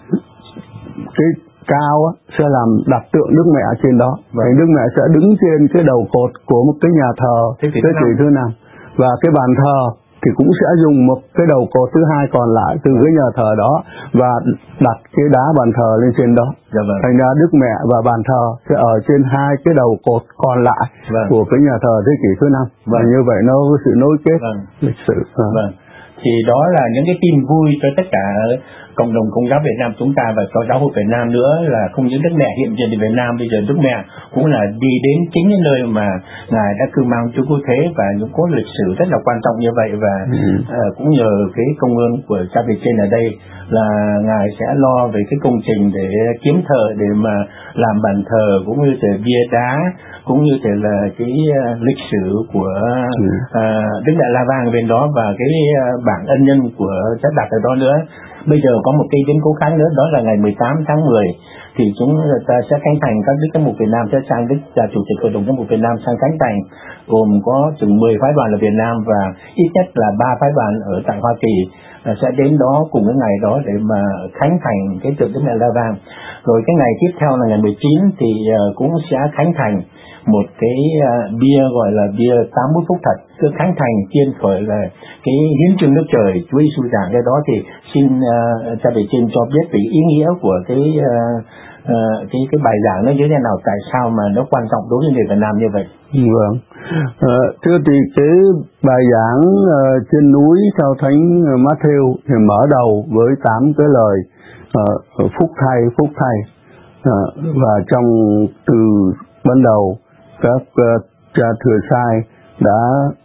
cái cao á, sẽ làm đặt tượng Đức Mẹ trên đó. Vâng. Thì Đức Mẹ sẽ đứng trên cái đầu cột của một cái nhà thờ thế kỷ thứ năm, và cái bàn thờ thì cũng sẽ dùng một cái đầu cột thứ hai còn lại từ cái nhà thờ đó và đặt cái đá bàn thờ lên trên đó. Dạ vâng. Thành ra Đức Mẹ và bàn thờ sẽ ở trên hai cái đầu cột còn lại. Vâng. Của cái nhà thờ thế kỷ thứ năm. Vâng. Và như vậy nó có sự nối kết. Vâng. Lịch sử. À. Vâng. Thì đó là những cái tin vui cho tất cả cộng đồng Công giáo Việt Nam chúng ta và cho giáo hội Việt Nam nữa là không những Đức Mẹ hiện diện ở Việt Nam, bây giờ Đức Mẹ cũng là đi đến chính cái nơi mà Ngài đã cư mang Chúa Cứu Thế, và những có lịch sử rất là quan trọng như vậy. Và ừ. uh, cũng nhờ cái công ơn của cha bề trên ở đây là Ngài sẽ lo về cái công trình để kiếm thờ, để mà làm bàn thờ, cũng như là bia đá, cũng như thể là cái uh, lịch sử của uh, Đức Đại La Vàng bên đó, và cái uh, bảng ân nhân của cha đặt ở đó nữa. Bây giờ có một cái biến cố khác nữa, đó là ngày mười tám tháng mười thì chúng ta sẽ khánh thành, các đức giám mục Việt Nam sẽ sang Đức là chủ tịch hội đồng giám mục Việt Nam sang khánh thành, gồm có chừng mười phái đoàn ở Việt Nam và ít nhất là ba phái đoàn ở tại Hoa Kỳ sẽ đến đó cùng cái ngày đó để mà khánh thành cái tượng Đức Mẹ La Vàng. Rồi cái ngày tiếp theo là ngày mười chín thì cũng sẽ khánh thành một cái uh, bia gọi là bia tám mươi phút thật, cứ khánh thành tiên khởi là cái hiến chương nước trời Chúa Giêsu giảng. Cái đó thì xin uh, cha bề trên cho biết về ý nghĩa của cái uh, uh, cái cái bài giảng nó như thế nào, tại sao mà nó quan trọng đối với người Việt Nam như vậy. Vâng, à, thưa thì cái bài giảng uh, trên núi theo Thánh Matthew thì mở đầu với tám cái lời uh, phúc thay phúc thay uh, và trong từ ban đầu các uh, cha thừa sai đã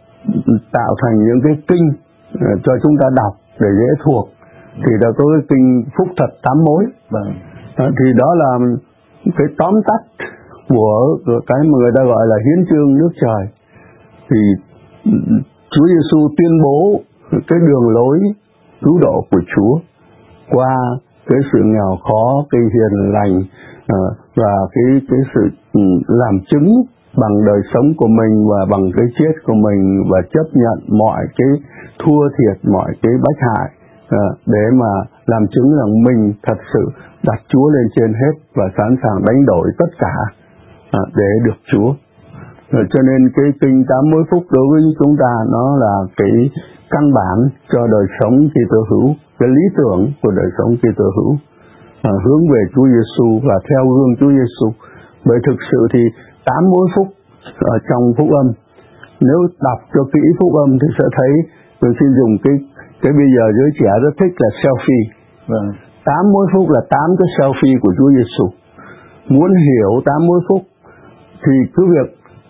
tạo thành những cái kinh uh, cho chúng ta đọc để dễ thuộc, thì đã có cái kinh phúc thật tám mối. Vâng. Uh, thì đó là cái tóm tắt của, của cái mà người ta gọi là hiến chương nước trời. Thì Chúa Giêsu tuyên bố cái đường lối cứu độ của Chúa qua cái sự nghèo khó, cái hiền lành uh, và cái cái sự um, làm chứng bằng đời sống của mình và bằng cái chết của mình, và chấp nhận mọi cái thua thiệt, mọi cái bách hại uh, để mà làm chứng rằng mình thật sự đặt Chúa lên trên hết và sẵn sàng đánh đổi tất cả uh, để được Chúa. Uh, cho nên cái kinh tám mối phúc đối với chúng ta nó là cái căn bản cho đời sống Kitô hữu, cái lý tưởng của đời sống Kitô hữu, uh, hướng về Chúa Giêsu và theo gương Chúa Giêsu. Bởi thực sự thì tám mối phúc ở trong phúc âm, nếu đọc cho kỹ phúc âm thì sẽ thấy, tôi xin dùng cái cái bây giờ giới trẻ rất thích là selfie. Vâng. Tám mối phúc là tám cái selfie của Chúa Giêsu. Muốn hiểu tám mối phúc thì cứ việc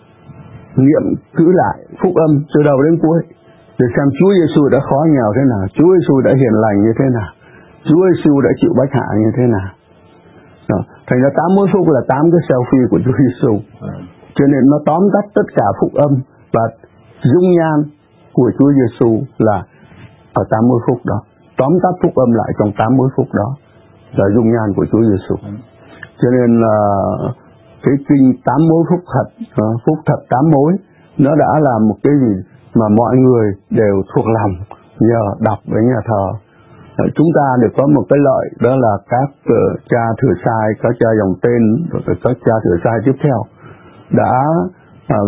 niệm cứ lại phúc âm từ đầu đến cuối để xem Chúa Giêsu đã khó nghèo thế nào, Chúa Giêsu đã hiền lành như thế nào, Chúa Giêsu đã chịu bách hại như thế nào. Đó. Thành ra tám mối phúc là tám cái selfie của Chúa Giêsu. Vâng. Cho nên nó tóm tắt tất cả phúc âm và dung nhan của Chúa Giêsu là ở tám mối phúc đó. Tóm tắt phúc âm lại trong tám mối phúc đó là dung nhan của Chúa Giêsu. Cho nên là uh, cái kinh tám mối phúc thật, uh, phúc thật tám mối, nó đã là một cái gì mà mọi người đều thuộc lòng nhờ đọc với nhà thờ. Uh, chúng ta được có một cái lợi, đó là các uh, cha thừa sai, các cha dòng tên, rồi các cha thừa sai tiếp theo đã uh,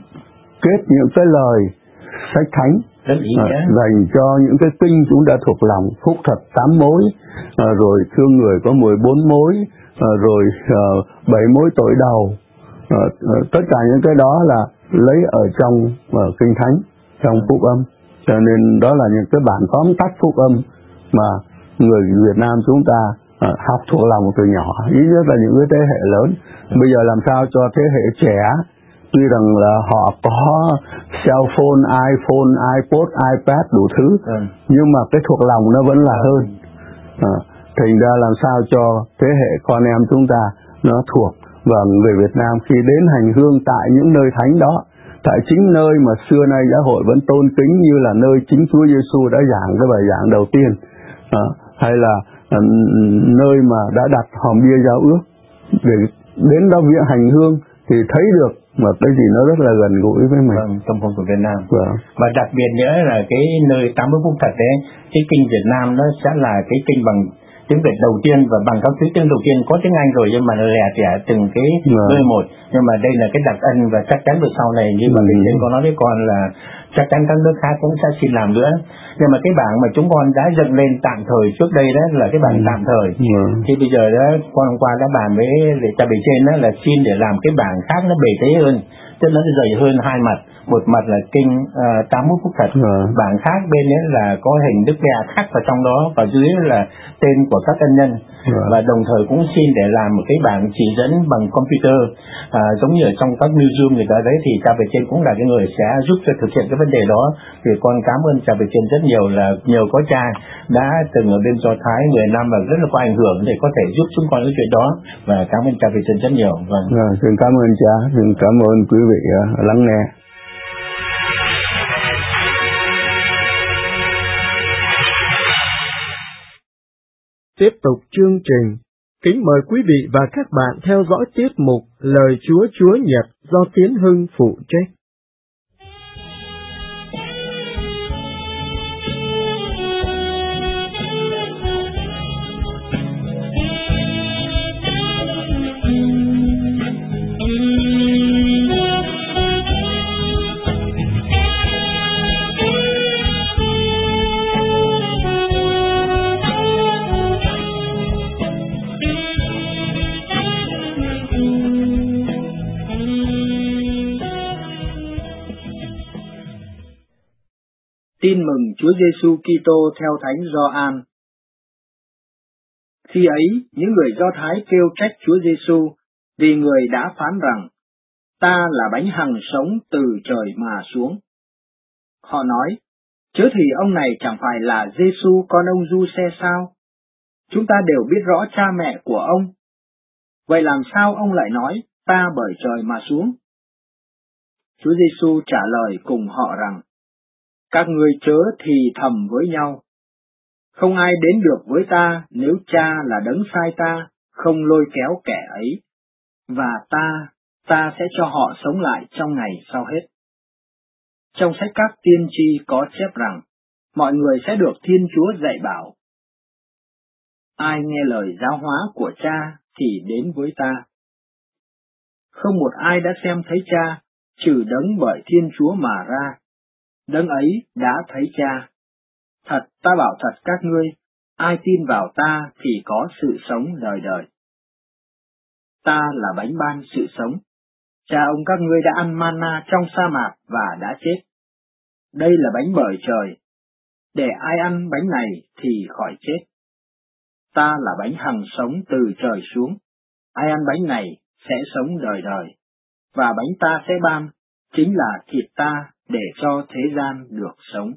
kết những cái lời sách thánh uh, dành cho những cái kinh chúng đã thuộc lòng. Phúc thật tám mối, uh, rồi thương người có mười bốn mối, uh, rồi uh, bảy mối tội đầu, uh, uh, tất cả những cái đó là lấy ở trong uh, kinh thánh, trong phúc âm. Cho nên đó là những cái bản tóm tắt phúc âm mà người Việt Nam chúng ta uh, học thuộc lòng từ nhỏ, ý nhất là những cái thế hệ lớn. Bây giờ làm sao cho thế hệ trẻ, tuy rằng là họ có cell phone, iPhone, iPod, iPad đủ thứ, ừ. nhưng mà cái thuộc lòng nó vẫn là hơn. À, thành ra làm sao cho thế hệ con em chúng ta nó thuộc, và người Việt Nam khi đến hành hương tại những nơi thánh đó, tại chính nơi mà xưa nay giáo hội vẫn tôn kính, như là nơi chính Chúa Giêsu đã giảng cái bài giảng đầu tiên, à, hay là à, nơi mà đã đặt hòm bia giao ước, để đến đó viếng hành hương thì thấy được mà cái gì nó rất là gần gũi với mình. Vâng, trong phong của Việt Nam. Vâng. Và đặc biệt nữa là cái nơi tám mươi phúc thật đấy, cái kinh Việt Nam nó sẽ là cái kinh bằng tiếng Việt đầu tiên và bằng các thứ tiếng đầu tiên, có tiếng Anh rồi nhưng mà lẻ tẻ từng cái nơi một. Nhưng mà đây là cái đặc ân, và chắc chắn về sau này như mà bên trên có nói với con là chắc chắn các nước khác cũng sẽ xin làm nữa. Nhưng mà cái bảng mà chúng con đã dựng lên tạm thời trước đây đó là cái bảng ừ. tạm thời. Ừ. Thì bây giờ đó con hôm qua đã bàn với cha bề trên đó là xin để làm cái bảng khác nó bề thế hơn, tức nó dày hơn hai mặt. một mặt là kinh uh, tám mươi mốt phúc thật, à. bản khác bên ấy là có hình Đức Giê-hô khắc vào trong đó, và dưới là tên của các ân nhân, à. Và đồng thời cũng xin để làm một cái bảng chỉ dẫn bằng computer, à, giống như ở trong các museum người ta đấy, thì cha bề trên cũng là cái người sẽ giúp cho thực hiện cái vấn đề đó. Thì con cảm ơn cha bề trên rất nhiều, là nhờ có cha đã từng ở bên Do Thái mười năm và rất là có ảnh hưởng để có thể giúp chúng con cái chuyện đó, và cảm ơn cha bề trên rất nhiều. Vâng. À, xin cảm ơn cha, xin cảm ơn quý vị uh, lắng nghe. Tiếp tục chương trình, kính mời quý vị và các bạn theo dõi tiết mục Lời Chúa Chúa Nhật do Tiến Hưng phụ trách. Tin mừng Chúa Giêsu Kitô theo Thánh Gioan. Khi ấy, những người Do Thái kêu trách Chúa Giêsu vì người đã phán rằng: "Ta là bánh hằng sống từ trời mà xuống." Họ nói: "Chớ thì ông này chẳng phải là Giêsu con ông Giuse sao? Chúng ta đều biết rõ cha mẹ của ông. Vậy làm sao ông lại nói ta bởi trời mà xuống?" Chúa Giêsu trả lời cùng họ rằng: "Các ngươi chớ thì thầm với nhau. Không ai đến được với ta nếu cha là đấng sai ta không lôi kéo kẻ ấy, và ta, ta sẽ cho họ sống lại trong ngày sau hết." Trong sách các tiên tri có chép rằng, mọi người sẽ được Thiên Chúa dạy bảo. Ai nghe lời giáo hóa của cha thì đến với ta. Không một ai đã xem thấy cha, trừ đấng bởi Thiên Chúa mà ra. Đấng ấy đã thấy cha. Thật, ta bảo thật các ngươi, ai tin vào ta thì có sự sống đời đời. Ta là bánh ban sự sống. Cha ông các ngươi đã ăn manna trong sa mạc và đã chết. Đây là bánh bởi trời. Để ai ăn bánh này thì khỏi chết. Ta là bánh hằng sống từ trời xuống. Ai ăn bánh này sẽ sống đời đời. Và bánh ta sẽ ban, chính là thịt ta để cho thế gian được sống.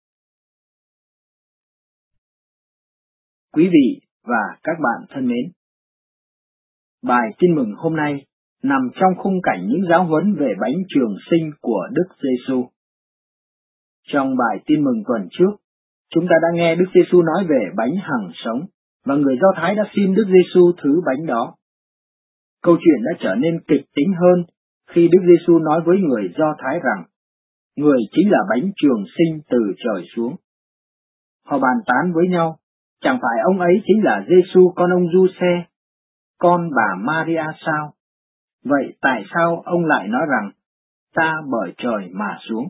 Quý vị và các bạn thân mến, bài tin mừng hôm nay nằm trong khung cảnh những giáo huấn về bánh trường sinh của Đức Giêsu. Trong bài tin mừng tuần trước, chúng ta đã nghe Đức Giêsu nói về bánh hằng sống, và người Do Thái đã xin Đức Giêsu thứ bánh đó. Câu chuyện đã trở nên kịch tính hơn khi Đức Giêsu nói với người Do Thái rằng người chính là bánh trường sinh từ trời xuống. Họ bàn tán với nhau, chẳng phải ông ấy chính là Giêsu con ông Giuse, con bà Maria sao? Vậy tại sao ông lại nói rằng ta bởi trời mà xuống?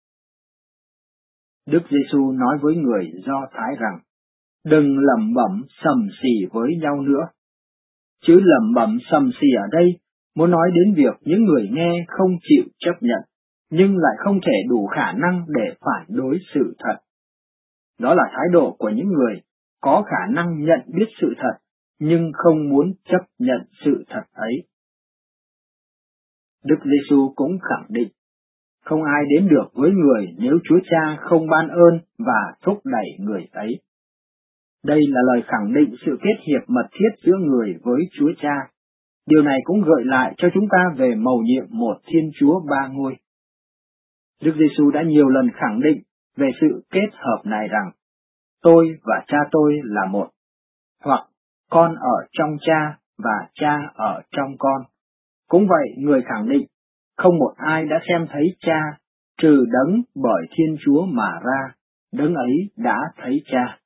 Đức Giêsu nói với người Do Thái rằng đừng lẩm bẩm sầm xì với nhau nữa. Chữ lẩm bẩm sầm xì ở đây muốn nói đến việc những người nghe không chịu chấp nhận, nhưng lại không thể đủ khả năng để phản đối sự thật. Đó là thái độ của những người có khả năng nhận biết sự thật, nhưng không muốn chấp nhận sự thật ấy. Đức Giêsu cũng khẳng định, không ai đến được với người nếu Chúa Cha không ban ơn và thúc đẩy người ấy. Đây là lời khẳng định sự kết hiệp mật thiết giữa người với Chúa Cha. Điều này cũng gợi lại cho chúng ta về mầu nhiệm một Thiên Chúa ba ngôi. Đức Giêsu đã nhiều lần khẳng định về sự kết hợp này rằng, tôi và cha tôi là một, hoặc con ở trong cha và cha ở trong con. Cũng vậy, người khẳng định, không một ai đã xem thấy cha, trừ đấng bởi Thiên Chúa mà ra, đấng ấy đã thấy cha.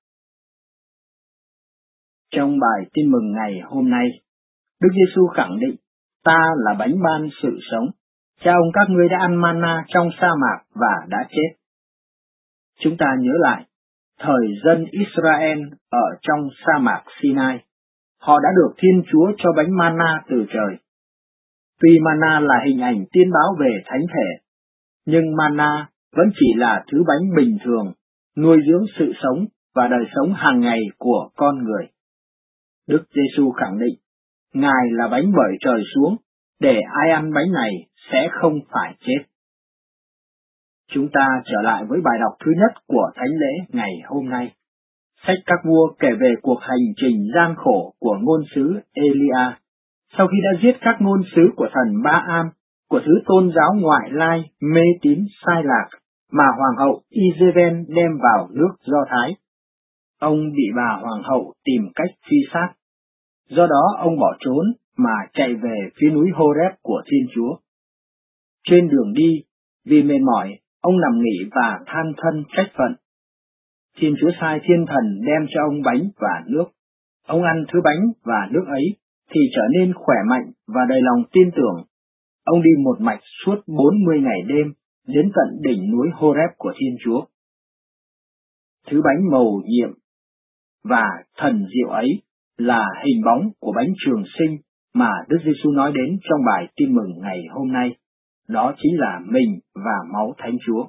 Trong bài tin mừng ngày hôm nay, Đức Giêsu khẳng định, ta là bánh ban sự sống. Cha ông các ngươi đã ăn manna trong sa mạc và đã chết. Chúng ta nhớ lại, thời dân Israel ở trong sa mạc Sinai, họ đã được Thiên Chúa cho bánh manna từ trời. Tuy manna là hình ảnh tiên báo về thánh thể, nhưng manna vẫn chỉ là thứ bánh bình thường, nuôi dưỡng sự sống và đời sống hàng ngày của con người. Đức Giêsu khẳng định, Ngài là bánh bởi trời xuống, để ai ăn bánh này sẽ không phải chết. Chúng ta trở lại với bài đọc thứ nhất của Thánh lễ ngày hôm nay. Sách Các Vua kể về cuộc hành trình gian khổ của ngôn sứ Elia, sau khi đã giết các ngôn sứ của thần Ba-am, của thứ tôn giáo ngoại lai mê tín sai lạc mà hoàng hậu Izeben đem vào nước Do Thái. Ông bị bà hoàng hậu tìm cách truy sát. Do đó ông bỏ trốn mà chạy về phía núi Horeb của Thiên Chúa. Trên đường đi, vì mệt mỏi, ông nằm nghỉ và than thân trách phận. Thiên Chúa sai thiên thần đem cho ông bánh và nước. Ông ăn thứ bánh và nước ấy thì trở nên khỏe mạnh và đầy lòng tin tưởng. Ông đi một mạch suốt bốn mươi ngày đêm đến tận đỉnh núi Horeb của Thiên Chúa. Thứ bánh mầu nhiệm và thần diệu ấy là hình bóng của bánh trường sinh mà Đức Giêsu nói đến trong bài tin mừng ngày hôm nay. Đó chính là mình và máu Thánh Chúa.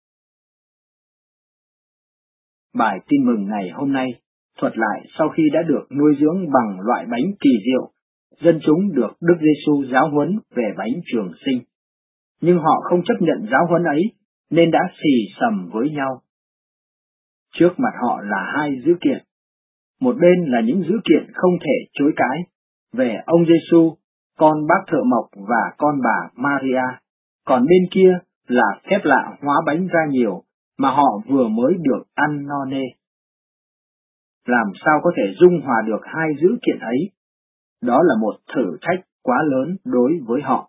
Bài tin mừng ngày hôm nay thuật lại sau khi đã được nuôi dưỡng bằng loại bánh kỳ diệu, dân chúng được Đức Giêsu giáo huấn về bánh trường sinh. Nhưng họ không chấp nhận giáo huấn ấy, nên đã xì xầm với nhau. Trước mặt họ là hai dữ kiện. Một bên là những dữ kiện không thể chối cãi, về ông Giêsu, con bác thợ mộc và con bà Maria, còn bên kia là phép lạ hóa bánh ra nhiều, mà họ vừa mới được ăn no nê. Làm sao có thể dung hòa được hai dữ kiện ấy? Đó là một thử thách quá lớn đối với họ.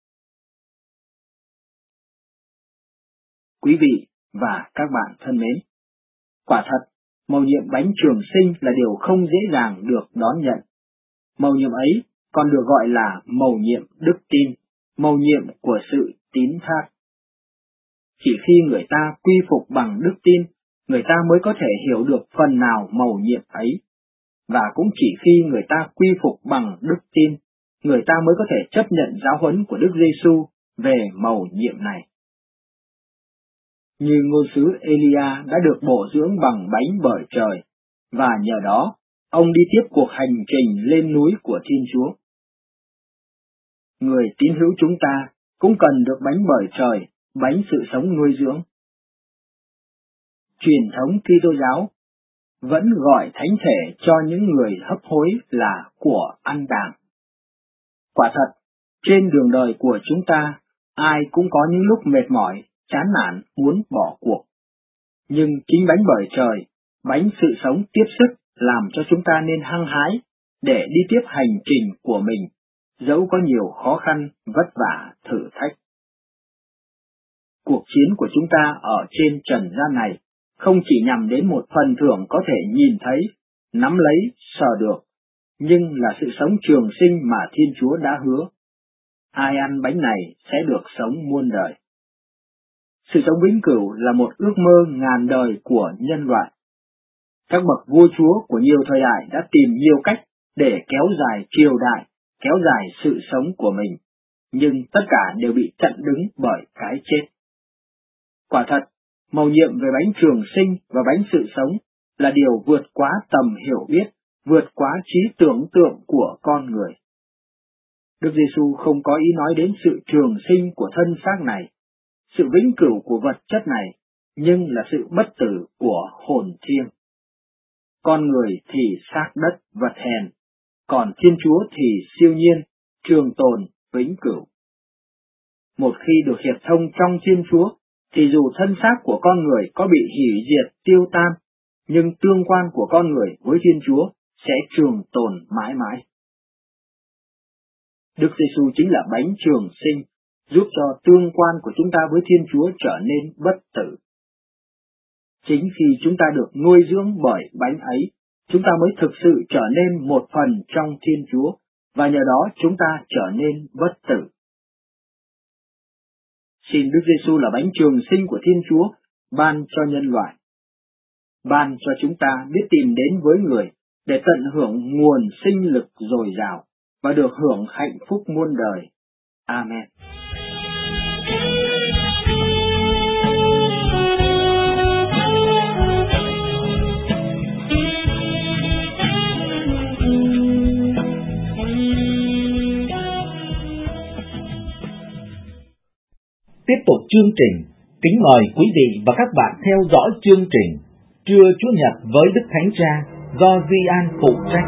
Quý vị và các bạn thân mến, quả thật, mầu nhiệm bánh trường sinh là điều không dễ dàng được đón nhận. Mầu nhiệm ấy còn được gọi là mầu nhiệm đức tin, mầu nhiệm của sự tín thác. Chỉ khi người ta quy phục bằng đức tin, người ta mới có thể hiểu được phần nào mầu nhiệm ấy. Và cũng chỉ khi người ta quy phục bằng đức tin, người ta mới có thể chấp nhận giáo huấn của Đức Giêsu về mầu nhiệm này. Như ngôn sứ Elia đã được bổ dưỡng bằng bánh bởi trời, và nhờ đó, ông đi tiếp cuộc hành trình lên núi của Thiên Chúa. Người tín hữu chúng ta cũng cần được bánh bởi trời, bánh sự sống nuôi dưỡng. Truyền thống Kitô giáo vẫn gọi thánh thể cho những người hấp hối là của ăn tàng. Quả thật, trên đường đời của chúng ta, ai cũng có những lúc mệt mỏi, chán nản, muốn bỏ cuộc. Nhưng chính bánh bởi trời, bánh sự sống tiếp sức làm cho chúng ta nên hăng hái để đi tiếp hành trình của mình, dẫu có nhiều khó khăn, vất vả, thử thách. Cuộc chiến của chúng ta ở trên trần gian này không chỉ nhằm đến một phần thưởng có thể nhìn thấy, nắm lấy, sờ được, nhưng là sự sống trường sinh mà Thiên Chúa đã hứa. Ai ăn bánh này sẽ được sống muôn đời. Sự sống vĩnh cửu là một ước mơ ngàn đời của nhân loại. Các bậc vua chúa của nhiều thời đại đã tìm nhiều cách để kéo dài triều đại, kéo dài sự sống của mình, nhưng tất cả đều bị chặn đứng bởi cái chết. Quả thật, mầu nhiệm về bánh trường sinh và bánh sự sống là điều vượt quá tầm hiểu biết, vượt quá trí tưởng tượng của con người. Đức Giêsu không có ý nói đến sự trường sinh của thân xác này, sự vĩnh cửu của vật chất này, nhưng là sự bất tử của hồn thiêng. Con người thì xác đất vật hèn, còn Thiên Chúa thì siêu nhiên, trường tồn, vĩnh cửu. Một khi được hiệp thông trong Thiên Chúa, thì dù thân xác của con người có bị hủy diệt tiêu tan, nhưng tương quan của con người với Thiên Chúa sẽ trường tồn mãi mãi. Đức Giêsu chính là bánh trường sinh, giúp cho tương quan của chúng ta với Thiên Chúa trở nên bất tử. Chính khi chúng ta được nuôi dưỡng bởi bánh ấy, chúng ta mới thực sự trở nên một phần trong Thiên Chúa, và nhờ đó chúng ta trở nên bất tử. Xin Đức Giêsu là bánh trường sinh của Thiên Chúa, ban cho nhân loại. Ban cho chúng ta biết tìm đến với người, để tận hưởng nguồn sinh lực dồi dào, và được hưởng hạnh phúc muôn đời. Amen. chương trình, kính mời quý vị và các bạn theo dõi chương trình Trưa Chúa Nhật với Đức Thánh Cha do Di An phụ trách.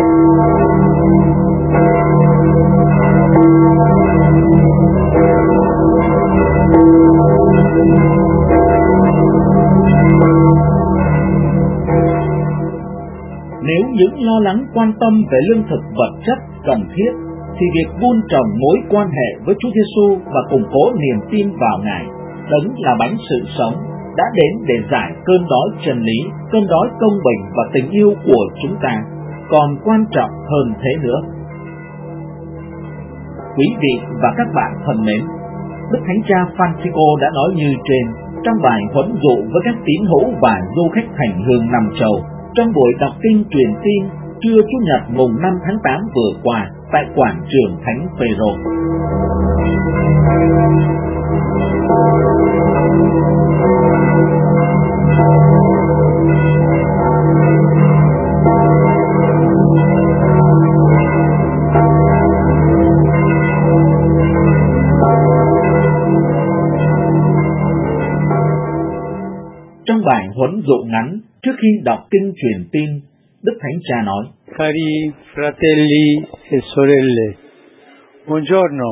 Nếu những lo lắng quan tâm về lương thực vật chất cần thiết, thì việc vun trồng mối quan hệ với Chúa Giêsu và củng cố niềm tin vào Ngài, Đấng là bánh sự sống, đã đến để giải cơn đói chân lý, cơn đói công bình và tình yêu của chúng ta, còn quan trọng hơn thế nữa. Quý vị và các bạn thân mến, Đức Thánh Cha Francisco đã nói như trên trong bài huấn dụ với các tín hữu và du khách hành hương năm châu trong buổi đọc kinh truyền tin trưa Chủ nhật mùng năm tháng tám vừa qua tại quảng trường Thánh Phêrô. Trong bài huấn dụ ngắn trước khi đọc kinh truyền tin, Đức Thánh Cha nói: Cari fratelli e sorelle, buongiorno.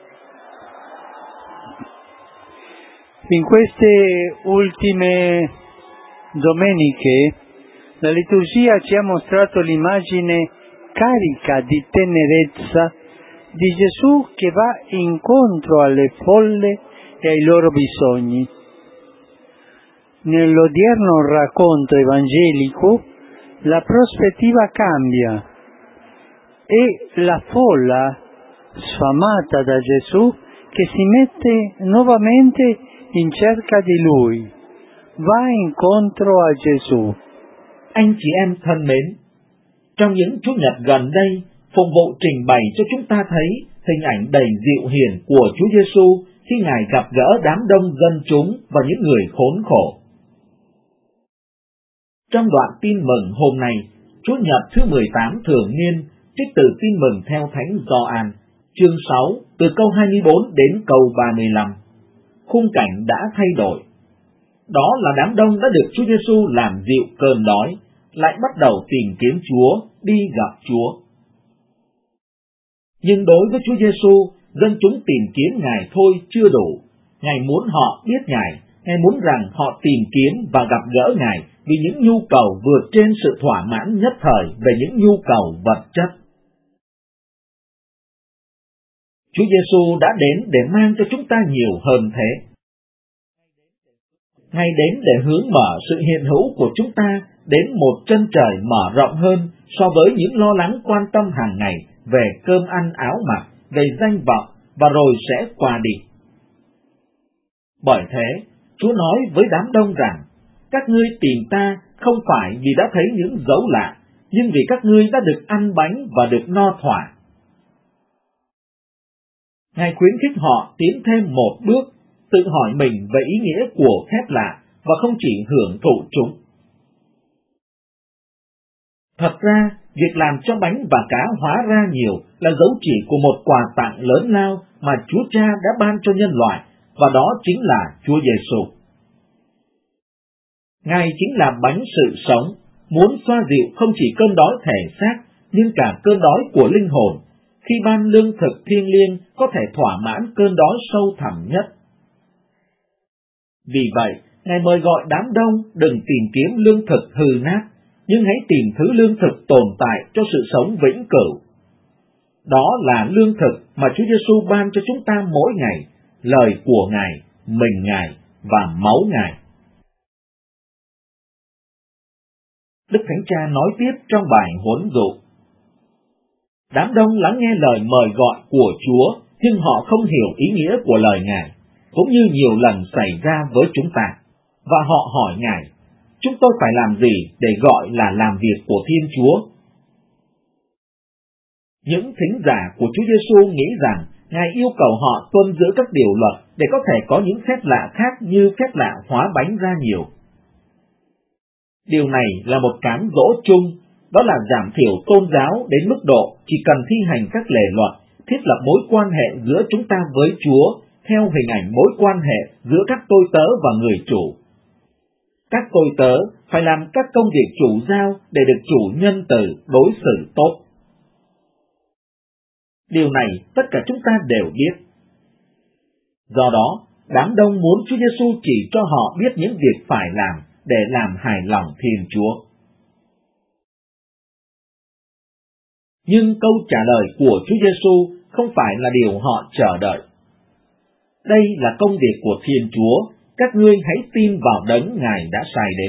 In queste ultime domeniche la liturgia ci ha mostrato l'immagine carica di tenerezza di Gesù che va incontro alle folle e ai loro bisogni. Nell'odierno racconto evangelico la prospettiva cambia e la folla, sfamata da Gesù, che si mette nuovamente in cerca di Lui, va incontro a Gesù. Anh chị em thân mến, trong những Chủ nhật gần đây, phục vụ trình bày cho chúng ta thấy hình ảnh đầy dịu hiền của Chúa Giêsu khi Ngài gặp gỡ đám đông dân chúng và những người khốn khổ. Trong đoạn tin mừng hôm nay, Chủ nhật thứ mười tám thường niên, trích từ tin mừng theo Thánh Gioan, chương sáu, từ câu hai mươi bốn đến câu ba mươi lăm. Khung cảnh đã thay đổi. Đó là đám đông đã được Chúa Giêsu làm dịu cơn đói, lại bắt đầu tìm kiếm Chúa, đi gặp Chúa. Nhưng đối với Chúa Giêsu, dân chúng tìm kiếm Ngài thôi chưa đủ. Ngài muốn họ biết Ngài, Ngài muốn rằng họ tìm kiếm và gặp gỡ Ngài vì những nhu cầu vượt trên sự thỏa mãn nhất thời về những nhu cầu vật chất. Chúa Giêsu đã đến để mang cho chúng ta nhiều hơn thế. Ngài đến để hướng mở sự hiện hữu của chúng ta đến một chân trời mở rộng hơn so với những lo lắng quan tâm hàng ngày về cơm ăn áo mặc, về danh vọng và rồi sẽ qua đi. Bởi thế, Chúa nói với đám đông rằng, các ngươi tìm ta không phải vì đã thấy những dấu lạ, nhưng vì các ngươi đã được ăn bánh và được no thỏa. Ngài khuyến khích họ tiến thêm một bước, tự hỏi mình về ý nghĩa của phép lạ và không chỉ hưởng thụ chúng. Thật ra, việc làm cho bánh và cá hóa ra nhiều là dấu chỉ của một quà tặng lớn lao mà Chúa Cha đã ban cho nhân loại, và đó chính là Chúa Giêsu. Ngài chính là bánh sự sống, muốn xoa dịu không chỉ cơn đói thể xác, nhưng cả cơn đói của linh hồn, khi ban lương thực thiêng liêng có thể thỏa mãn cơn đói sâu thẳm nhất. Vì vậy, Ngài mời gọi đám đông đừng tìm kiếm lương thực hư nát, nhưng hãy tìm thứ lương thực tồn tại cho sự sống vĩnh cửu. Đó là lương thực mà Chúa Giêsu ban cho chúng ta mỗi ngày, lời của Ngài, mình Ngài và máu Ngài. Đức Thánh Cha nói tiếp trong bài huấn dụ. Đám đông lắng nghe lời mời gọi của Chúa, nhưng họ không hiểu ý nghĩa của lời Ngài, cũng như nhiều lần xảy ra với chúng ta. Và họ hỏi Ngài, chúng tôi phải làm gì để gọi là làm việc của Thiên Chúa? Những thính giả của Chúa Giêsu nghĩ rằng Ngài yêu cầu họ tuân giữ các điều luật để có thể có những phép lạ khác như phép lạ hóa bánh ra nhiều. Điều này là một cám dỗ chung, đó là giảm thiểu tôn giáo đến mức độ chỉ cần thi hành các lề luật, thiết lập mối quan hệ giữa chúng ta với Chúa, theo hình ảnh mối quan hệ giữa các tôi tớ và người chủ. Các tôi tớ phải làm các công việc chủ giao để được chủ nhân từ đối xử tốt. Điều này tất cả chúng ta đều biết. Do đó, đám đông muốn Chúa Giêsu chỉ cho họ biết những việc phải làm để làm hài lòng Thiên Chúa. Nhưng câu trả lời của Chúa Giêsu không phải là điều họ chờ đợi. Đây là công việc của Thiên Chúa, các ngươi hãy tin vào đấng Ngài đã sai đến.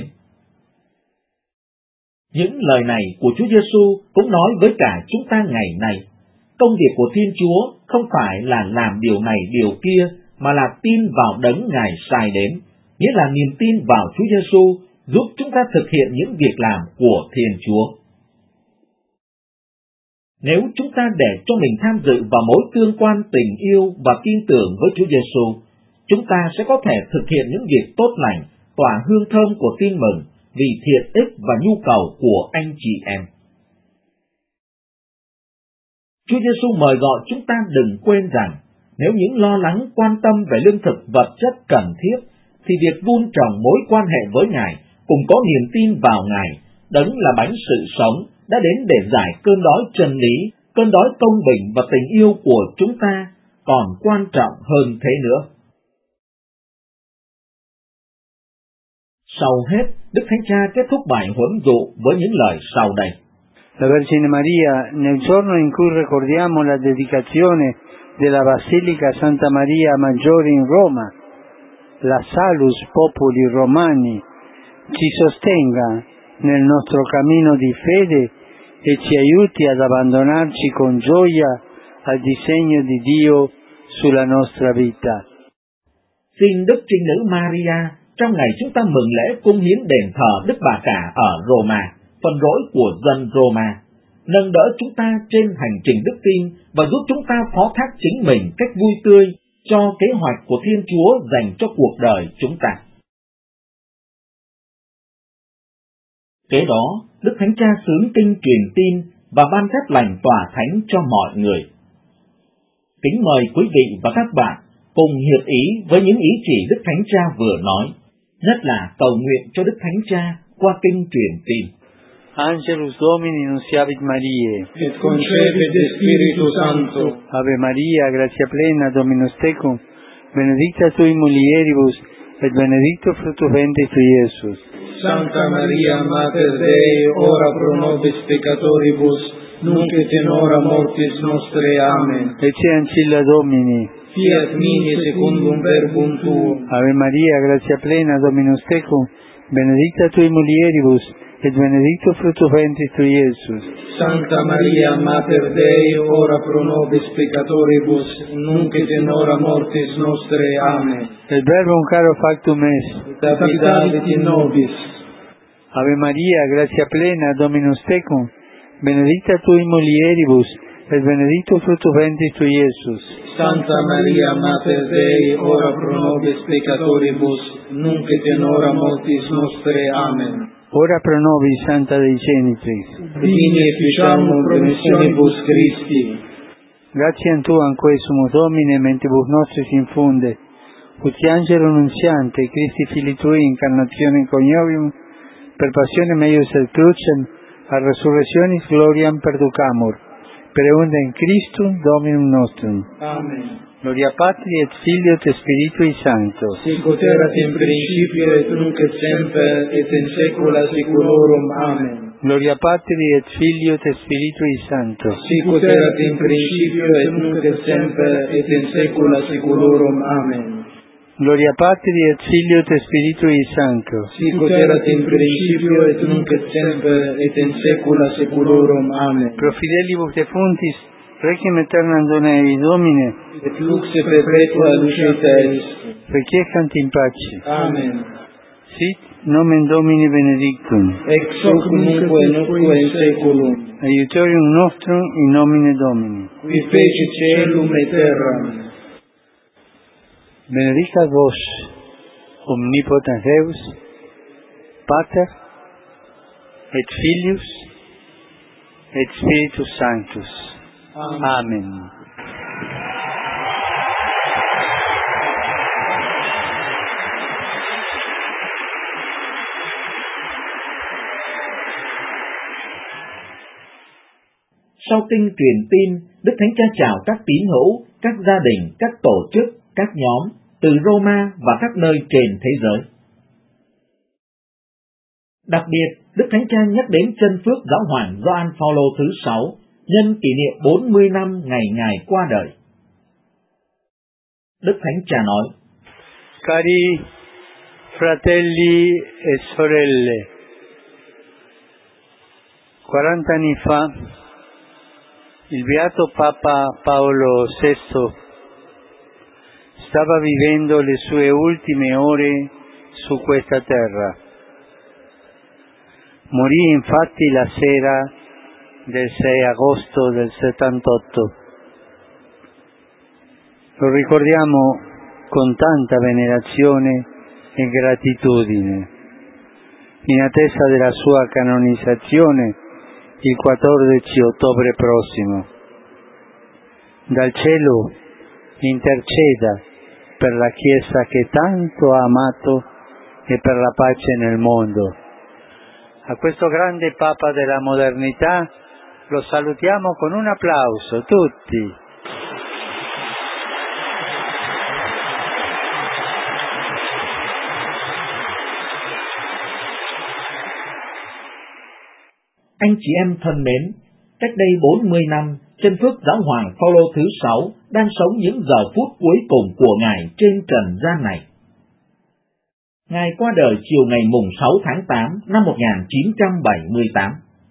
Những lời này của Chúa Giêsu cũng nói với cả chúng ta ngày nay. Công việc của Thiên Chúa không phải là làm điều này điều kia, mà là tin vào đấng Ngài sai đến, nghĩa là niềm tin vào Chúa Giêsu giúp chúng ta thực hiện những việc làm của Thiên Chúa. Nếu chúng ta để cho mình tham dự vào mối tương quan tình yêu và tin tưởng với Chúa Giêsu, chúng ta sẽ có thể thực hiện những việc tốt lành, tỏa hương thơm của tin mừng vì thiện ích và nhu cầu của anh chị em. Chúa Giêsu mời gọi chúng ta đừng quên rằng, nếu những lo lắng quan tâm về lương thực vật chất cần thiết, thì việc vun trồng mối quan hệ với Ngài cùng có niềm tin vào Ngài, đấng là bánh sự sống, đã đến để giải cơn đói chân lý, cơn đói công bình và tình yêu của chúng ta, còn quan trọng hơn thế nữa. Sau hết, Đức Thánh Cha kết thúc bài huấn dụ với những lời sau đây. La Vergine Maria, nel giorno in cui ricordiamo la dedicazione della Basilica Santa Maria Maggiore in Roma, la Salus Populi Romani ci sostenga nel nostro cammino di fede e ci aiuti ad abbandonarci con gioia al disegno di Dio sulla nostra vita. Xin Đức Trinh Nữ Maria, trong ngày chúng ta mừng lễ cung hiến đền thờ Đức Bà Cả ở Roma, phần rỗi của dân Roma, nâng đỡ chúng ta trên hành trình đức tin và giúp chúng ta phó thác chính mình cách vui tươi cho kế hoạch của Thiên Chúa dành cho cuộc đời chúng ta. Kế đó, Đức Thánh Cha xướng kinh truyền tin và ban phép lành tỏa thánh cho mọi người. Kính mời quý vị và các bạn cùng hiệp ý với những ý chỉ Đức Thánh Cha vừa nói, nhất là cầu nguyện cho Đức Thánh Cha qua kinh truyền tin. Angelus Domini nunciavit Mariae, et concepit Spiritu Sancto. Ave Maria, gratia plena, Dominus tecum, benedicta tui mulieribus, et benedictus fructus ventris tui, Iesus. Sancta Maria, Mater Dei, ora pro nobis peccatoribus, nunc et in hora mortis nostrae. Amen. Ecce ancilla Domini. Fiat mini secundum verbum tuum. Ave Maria, gratia plena, Dominus tecum, benedicta tui mulieribus, et benedictus fructus ventris tui, Iesus. Sancta Maria, Mater Dei, ora pro nobis peccatoribus, nunc et in hora mortis nostrae. Amen. Et verbum caro factum est, et habitavit in nobis. Ave Maria, gratia plena, Dominus tecum, benedicta tui mulieribus, et benedictus fructus ventris tui, Iesus. Sancta Maria, Mater Dei, ora pro nobis peccatoribus, nunc et in hora mortis nostrae. Amen. Ora pro nobis, Santa Dei Genitrix. Vini et ficiamur promissionibus Christi. Gratiam Tuam quae sumus Domine mentibus nostris infunde, ut angelo nuntiante, Christi Filii Tui, incarnationem coniovium, per passionem eius et crucem, a resurrectionis gloriam perducamur, per eundem Christum Dominum nostrum. Amen. Gloria Patri et Filio et Spiritui Sancto. Sicut erat in principio et nunc et semper et in saecula saeculorum. Amen. Gloria Patri et Filio et Spiritui Sancto. Sicut erat in principio et nunc et semper et in saecula saeculorum. Amen. Gloria Patri et Filio et Spiritui Sancto. Sicut erat in principio et nunc et semper et in saecula saeculorum. Amen. Pro fidelibus defuntis, requiem aeternam dona eis Domine, et luxe perpetua luceta est. Requiescant in pace. Amen. Sit nomen Domini benedictum. Ex hoc nunc et nunc in saeculum. Aiutorium nostrum in nomine Domini. Qui fecit caelum et terram. Benedicat vos, omnipotens Deus, Pater, et Filius, et Spiritus Sanctus. Amen. Amen. Sau kinh truyền tin, Đức Thánh Cha chào các tín hữu, các gia đình, các tổ chức, các nhóm từ Roma và các nơi trên thế giới. Đặc biệt, Đức Thánh Cha nhắc đến chân phước Giáo hoàng Gioan Phaolô thứ sáu nhân kỷ niệm bốn mươi năm ngày Ngài qua đời. Đức Thánh Cha nói: Cari fratelli e sorelle, quaranta anni fa il Beato Papa Paolo sesto stava vivendo le sue ultime ore su questa terra. Morì infatti la sera del sei agosto del settantotto. Lo ricordiamo con tanta venerazione e gratitudine, in attesa della sua canonizzazione il quattordici ottobre prossimo. Dal cielo interceda per la Chiesa che tanto ha amato e per la pace nel mondo. A questo grande Papa della modernità lo salutiamo con un applauso, tutti. Anh chị em thân mến, cách đây bốn mươi năm, chân phước Giáo hoàng Phaolô thứ sáu đang sống những giờ phút cuối cùng của Ngài trên trần gian này. Ngài qua đời chiều ngày mùng sáu tháng tám năm một nghìn chín trăm bảy mươi tám.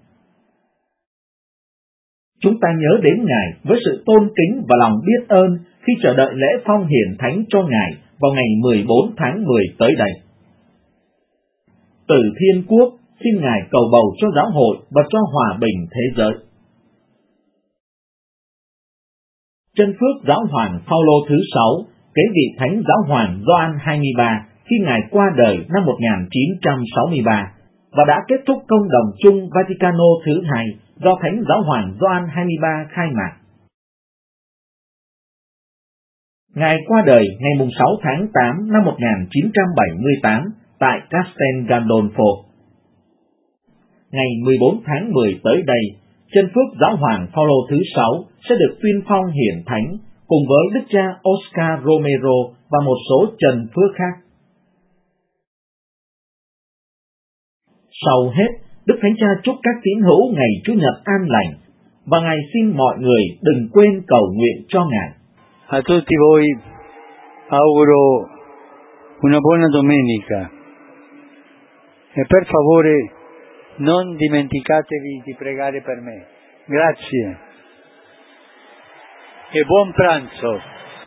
Chúng ta nhớ đến Ngài với sự tôn kính và lòng biết ơn khi chờ đợi lễ phong hiển thánh cho Ngài vào ngày mười bốn tháng mười tới đây. Từ Thiên Quốc xin Ngài cầu bầu cho giáo hội và cho hòa bình thế giới. Chân phước Giáo hoàng Phaolô thứ sáu kế vị Thánh Giáo hoàng Gioan hai mươi ba khi Ngài qua đời năm một nghìn chín trăm sáu mươi ba và đã kết thúc công đồng chung Vaticano thứ hai do Thánh Giáo hoàng Gioan hai mươi ba khai mạc. Ngài qua đời ngày mùng sáu tháng tám năm một nghìn chín trăm bảy mươi tám tại Castel Gandolfo. Ngày mười bốn tháng mười tới đây, chân phước Giáo hoàng Phaolô thứ sáu sẽ được tuyên phong hiển thánh cùng với Đức cha Oscar Romero và một số chân phước khác. Sau hết, Đức Thánh Cha chúc các tín hữu ngày Chủ nhật an lành và Ngài xin mọi người đừng quên cầu nguyện cho Ngài. A tutti voi auguro una buona domenica e per favore non dimenticatevi di pregare per me. Grazie e buon pranzo.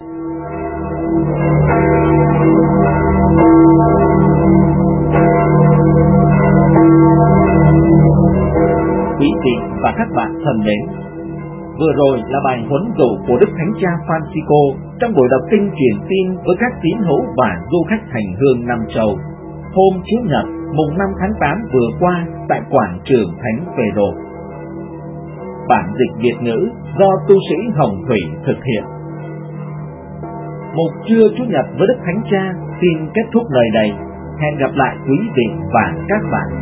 Quý vị và các bạn thân mến, vừa rồi là bài huấn dụ của Đức Thánh Cha Francisco trong buổi đọc kinh truyền tin với các tín hữu và du khách hành hương Nam Châu hôm Chủ nhật mùng năm tháng tám vừa qua tại quảng trường Thánh Phêrô. Bản dịch Việt ngữ do tu sĩ Hồng Thủy thực hiện. Mục trưa Chủ nhật với Đức Thánh Cha xin kết thúc nơi đây. Hẹn gặp lại quý vị và các bạn.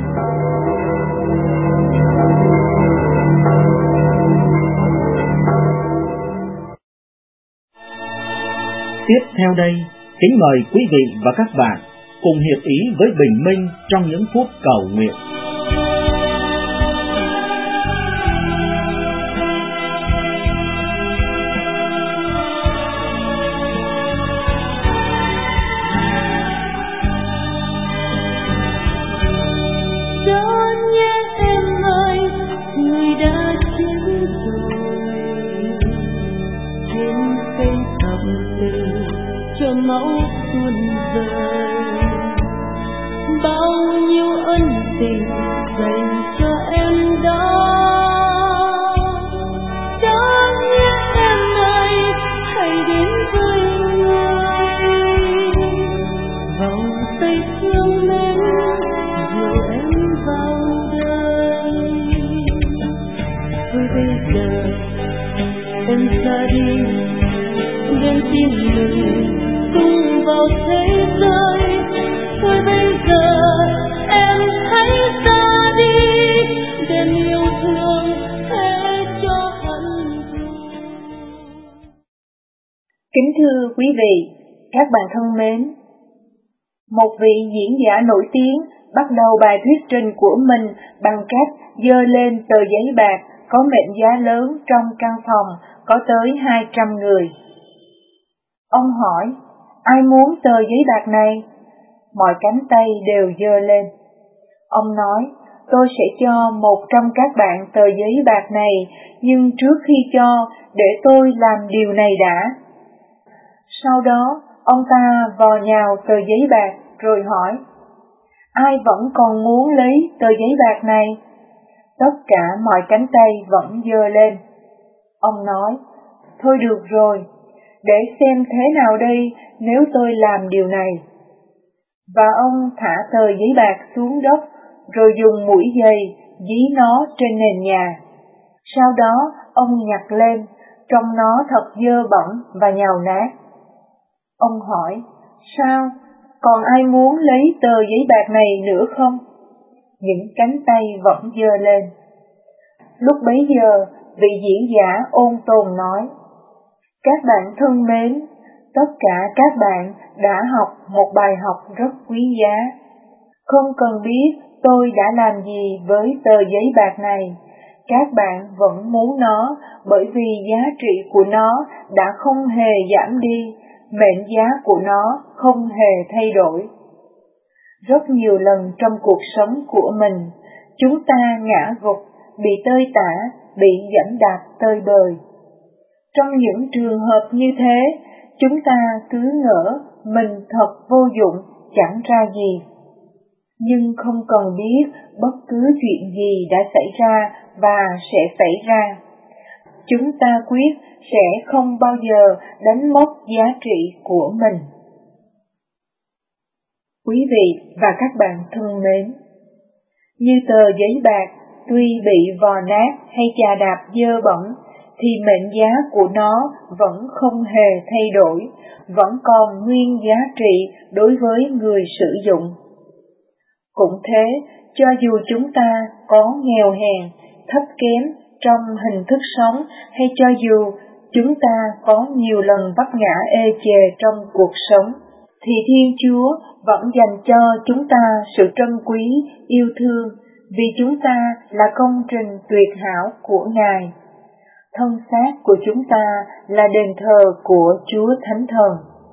Tiếp theo đây, kính mời quý vị và các bạn cùng hiệp ý với bình minh trong những phút cầu nguyện. Mẫu xuân rơi, bao nhiêu ân tình dành cho em đó. Đáng nhớ em ơi, hãy đến với người, vòng tay thương mến dìu em vào đời. Thôi bây giờ em ra đi, đem tin mừng cùng vào thế giới. Thôi bây giờ em hãy ra đi, đem yêu thương thế cho Kính thưa quý vị, các bạn thân mến, một vị diễn giả nổi tiếng bắt đầu bài thuyết trình của mình bằng cách giơ lên tờ giấy bạc có mệnh giá lớn trong căn phòng có tới hai trăm người. Ông hỏi, ai muốn tờ giấy bạc này? Mọi cánh tay đều giơ lên. Ông nói, tôi sẽ cho một trong các bạn tờ giấy bạc này, nhưng trước khi cho, để tôi làm điều này đã. Sau đó, ông ta vò nhào tờ giấy bạc rồi hỏi, ai vẫn còn muốn lấy tờ giấy bạc này? Tất cả mọi cánh tay vẫn giơ lên. Ông nói, thôi được rồi, để xem thế nào đây nếu tôi làm điều này. Và ông thả tờ giấy bạc xuống đất, rồi dùng mũi giày dí nó trên nền nhà. Sau đó ông nhặt lên, trông nó thật dơ bẩn và nhàu nát. Ông hỏi, sao? Còn ai muốn lấy tờ giấy bạc này nữa không? Những cánh tay vẫn giơ lên. Lúc bấy giờ, vị diễn giả ôn tồn nói, các bạn thân mến, tất cả các bạn đã học một bài học rất quý giá. Không cần biết tôi đã làm gì với tờ giấy bạc này, các bạn vẫn muốn nó bởi vì giá trị của nó đã không hề giảm đi, mệnh giá của nó không hề thay đổi. Rất nhiều lần trong cuộc sống của mình, chúng ta ngã gục, bị tơi tả, bị giẫm đạp tơi bời. Trong những trường hợp như thế, chúng ta cứ ngỡ mình thật vô dụng, chẳng ra gì. Nhưng không cần biết bất cứ chuyện gì đã xảy ra và sẽ xảy ra. Chúng ta quyết sẽ không bao giờ đánh mất giá trị của mình. Quý vị và các bạn thân mến, như tờ giấy bạc tuy bị vò nát hay chà đạp dơ bẩn, thì mệnh giá của nó vẫn không hề thay đổi, vẫn còn nguyên giá trị đối với người sử dụng. Cũng thế, cho dù chúng ta có nghèo hèn, thấp kém trong hình thức sống, hay cho dù chúng ta có nhiều lần vấp ngã ê chề trong cuộc sống, thì Thiên Chúa vẫn dành cho chúng ta sự trân quý, yêu thương, vì chúng ta là công trình tuyệt hảo của Ngài. Thân xác của chúng ta là đền thờ của Chúa Thánh Thần.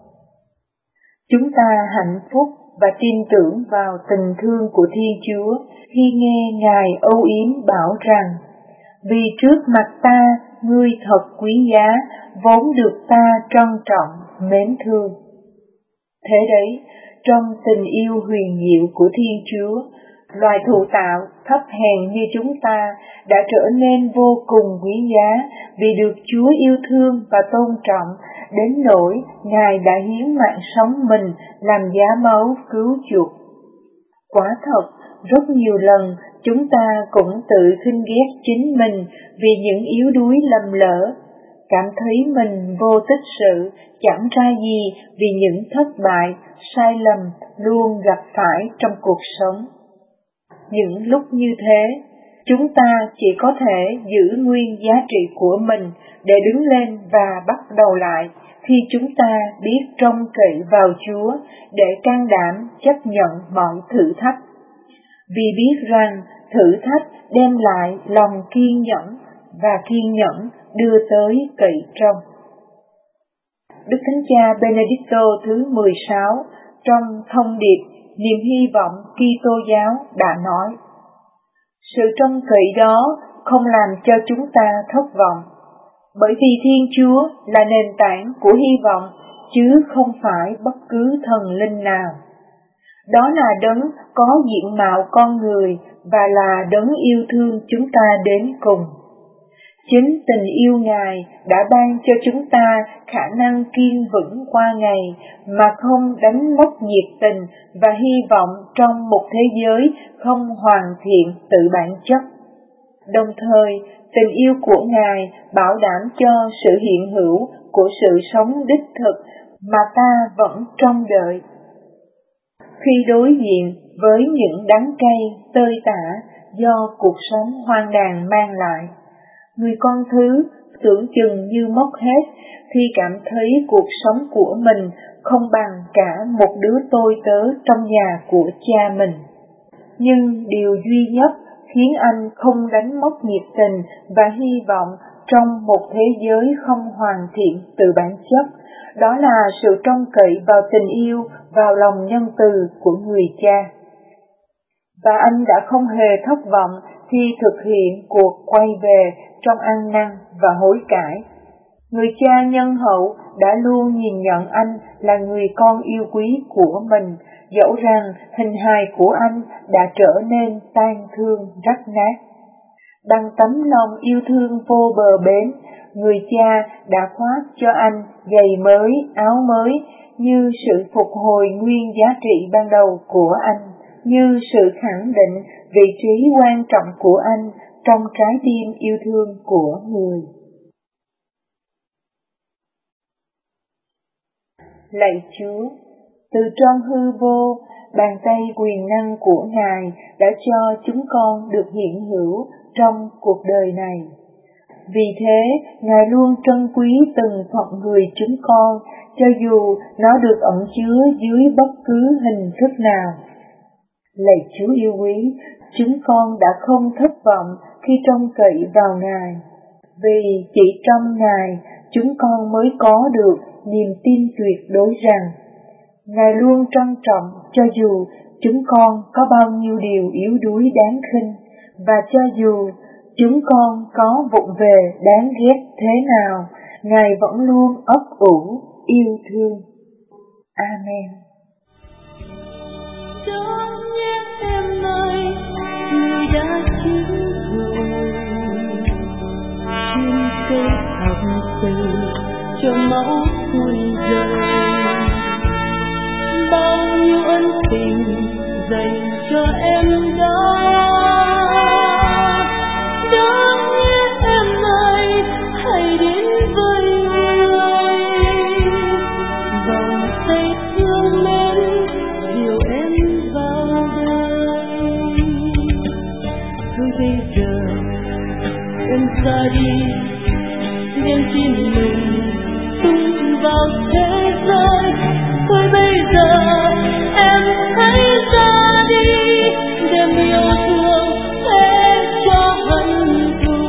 Chúng ta hạnh phúc và tin tưởng vào tình thương của Thiên Chúa khi nghe Ngài âu yếm bảo rằng, vì trước mặt ta, ngươi thật quý giá, vốn được ta trân trọng, mến thương. Thế đấy, trong tình yêu huyền diệu của Thiên Chúa, loài thụ tạo thấp hèn như chúng ta đã trở nên vô cùng quý giá vì được Chúa yêu thương và tôn trọng đến nỗi Ngài đã hiến mạng sống mình làm giá máu cứu chuộc. Quả thật, rất nhiều lần chúng ta cũng tự khinh ghét chính mình vì những yếu đuối lầm lỡ, cảm thấy mình vô tích sự, chẳng ra gì vì những thất bại, sai lầm luôn gặp phải trong cuộc sống. Những lúc như thế, chúng ta chỉ có thể giữ nguyên giá trị của mình để đứng lên và bắt đầu lại khi chúng ta biết trông cậy vào Chúa để can đảm chấp nhận mọi thử thách. Vì biết rằng thử thách đem lại lòng kiên nhẫn và kiên nhẫn đưa tới cậy trông. Đức Thánh Cha Benedicto thứ mười sáu trong thông điệp niềm hy vọng Kitô giáo đã nói, sự trông cậy đó không làm cho chúng ta thất vọng, bởi vì Thiên Chúa là nền tảng của hy vọng, chứ không phải bất cứ thần linh nào. Đó là đấng có diện mạo con người và là đấng yêu thương chúng ta đến cùng. Chính tình yêu Ngài đã ban cho chúng ta khả năng kiên vững qua ngày mà không đánh mất nhiệt tình và hy vọng trong một thế giới không hoàn thiện tự bản chất. Đồng thời, tình yêu của Ngài bảo đảm cho sự hiện hữu của sự sống đích thực mà ta vẫn trông đợi. Khi đối diện với những đắng cay, tơi tả do cuộc sống hoang đàn mang lại, người con thứ tưởng chừng như mất hết khi cảm thấy cuộc sống của mình không bằng cả một đứa tôi tớ trong nhà của cha mình. Nhưng điều duy nhất khiến anh không đánh mất nhiệt tình và hy vọng trong một thế giới không hoàn thiện từ bản chất, đó là sự trông cậy vào tình yêu, vào lòng nhân từ của người cha. Và anh đã không hề thất vọng khi thực hiện cuộc quay về trong ăn năn và hối cải. Người cha nhân hậu đã luôn nhìn nhận anh là người con yêu quý của mình, dẫu rằng hình hài của anh đã trở nên tan thương rách nát. Bằng tấm lòng yêu thương vô bờ bến, người cha đã khoác cho anh giày mới, áo mới, như sự phục hồi nguyên giá trị ban đầu của anh, như sự khẳng định vị trí quan trọng của anh trong trái tim yêu thương của người. Lạy Chúa, từ trong hư vô, bàn tay quyền năng của Ngài đã cho chúng con được hiện hữu trong cuộc đời này. Vì thế, Ngài luôn trân quý từng phận người chúng con, cho dù nó được ẩn chứa dưới bất cứ hình thức nào. Lạy Chúa yêu quý, chúng con đã không thất vọng khi trông cậy vào Ngài, vì chỉ trong Ngài chúng con mới có được niềm tin tuyệt đối rằng Ngài luôn trân trọng cho dù chúng con có bao nhiêu điều yếu đuối đáng khinh, và cho dù chúng con có vụng về đáng ghét thế nào, Ngài vẫn luôn ấp ủ yêu thương. Amen. Đón nhé em ơi, người đã chín rồi, xin cây thầm từ cho máu tuôn rơi. Bao nhiêu ân tình dành cho em đó. Đón nhé em ơi, hãy đến với người, vòng tay thương mến dìu em vào đời. Thôi bây giờ em ra đi, đem tin mừng tung vào thế giới. Thôi bây giờ em hãy ra đi, đem yêu thương thế cho hận thù.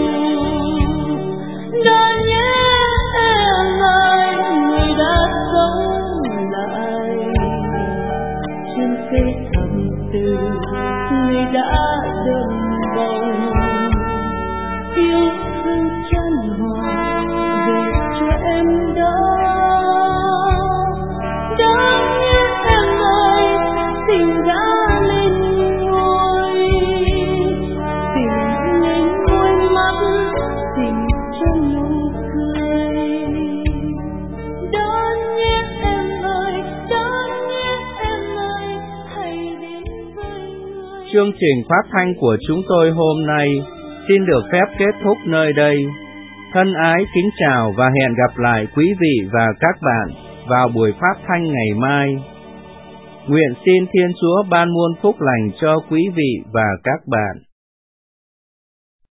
Đã nhé em ơi, người đã sống lại trên cây thầm từ, người đã đơm bông yêu thương chân hòa về cho em đó. Đáng nhé em ơi, tình đã lên ngôi, tình lên ngôi mắt, tình cho nụ cười. Đáng nhé em ơi, đáng nhé em ơi, hãy đến với người. Chương trình phát thanh của chúng tôi hôm nay xin được phép kết thúc nơi đây. Thân ái kính chào và hẹn gặp lại quý vị và các bạn vào buổi phát thanh ngày mai. Nguyện xin Thiên Chúa ban muôn phúc lành cho quý vị và các bạn.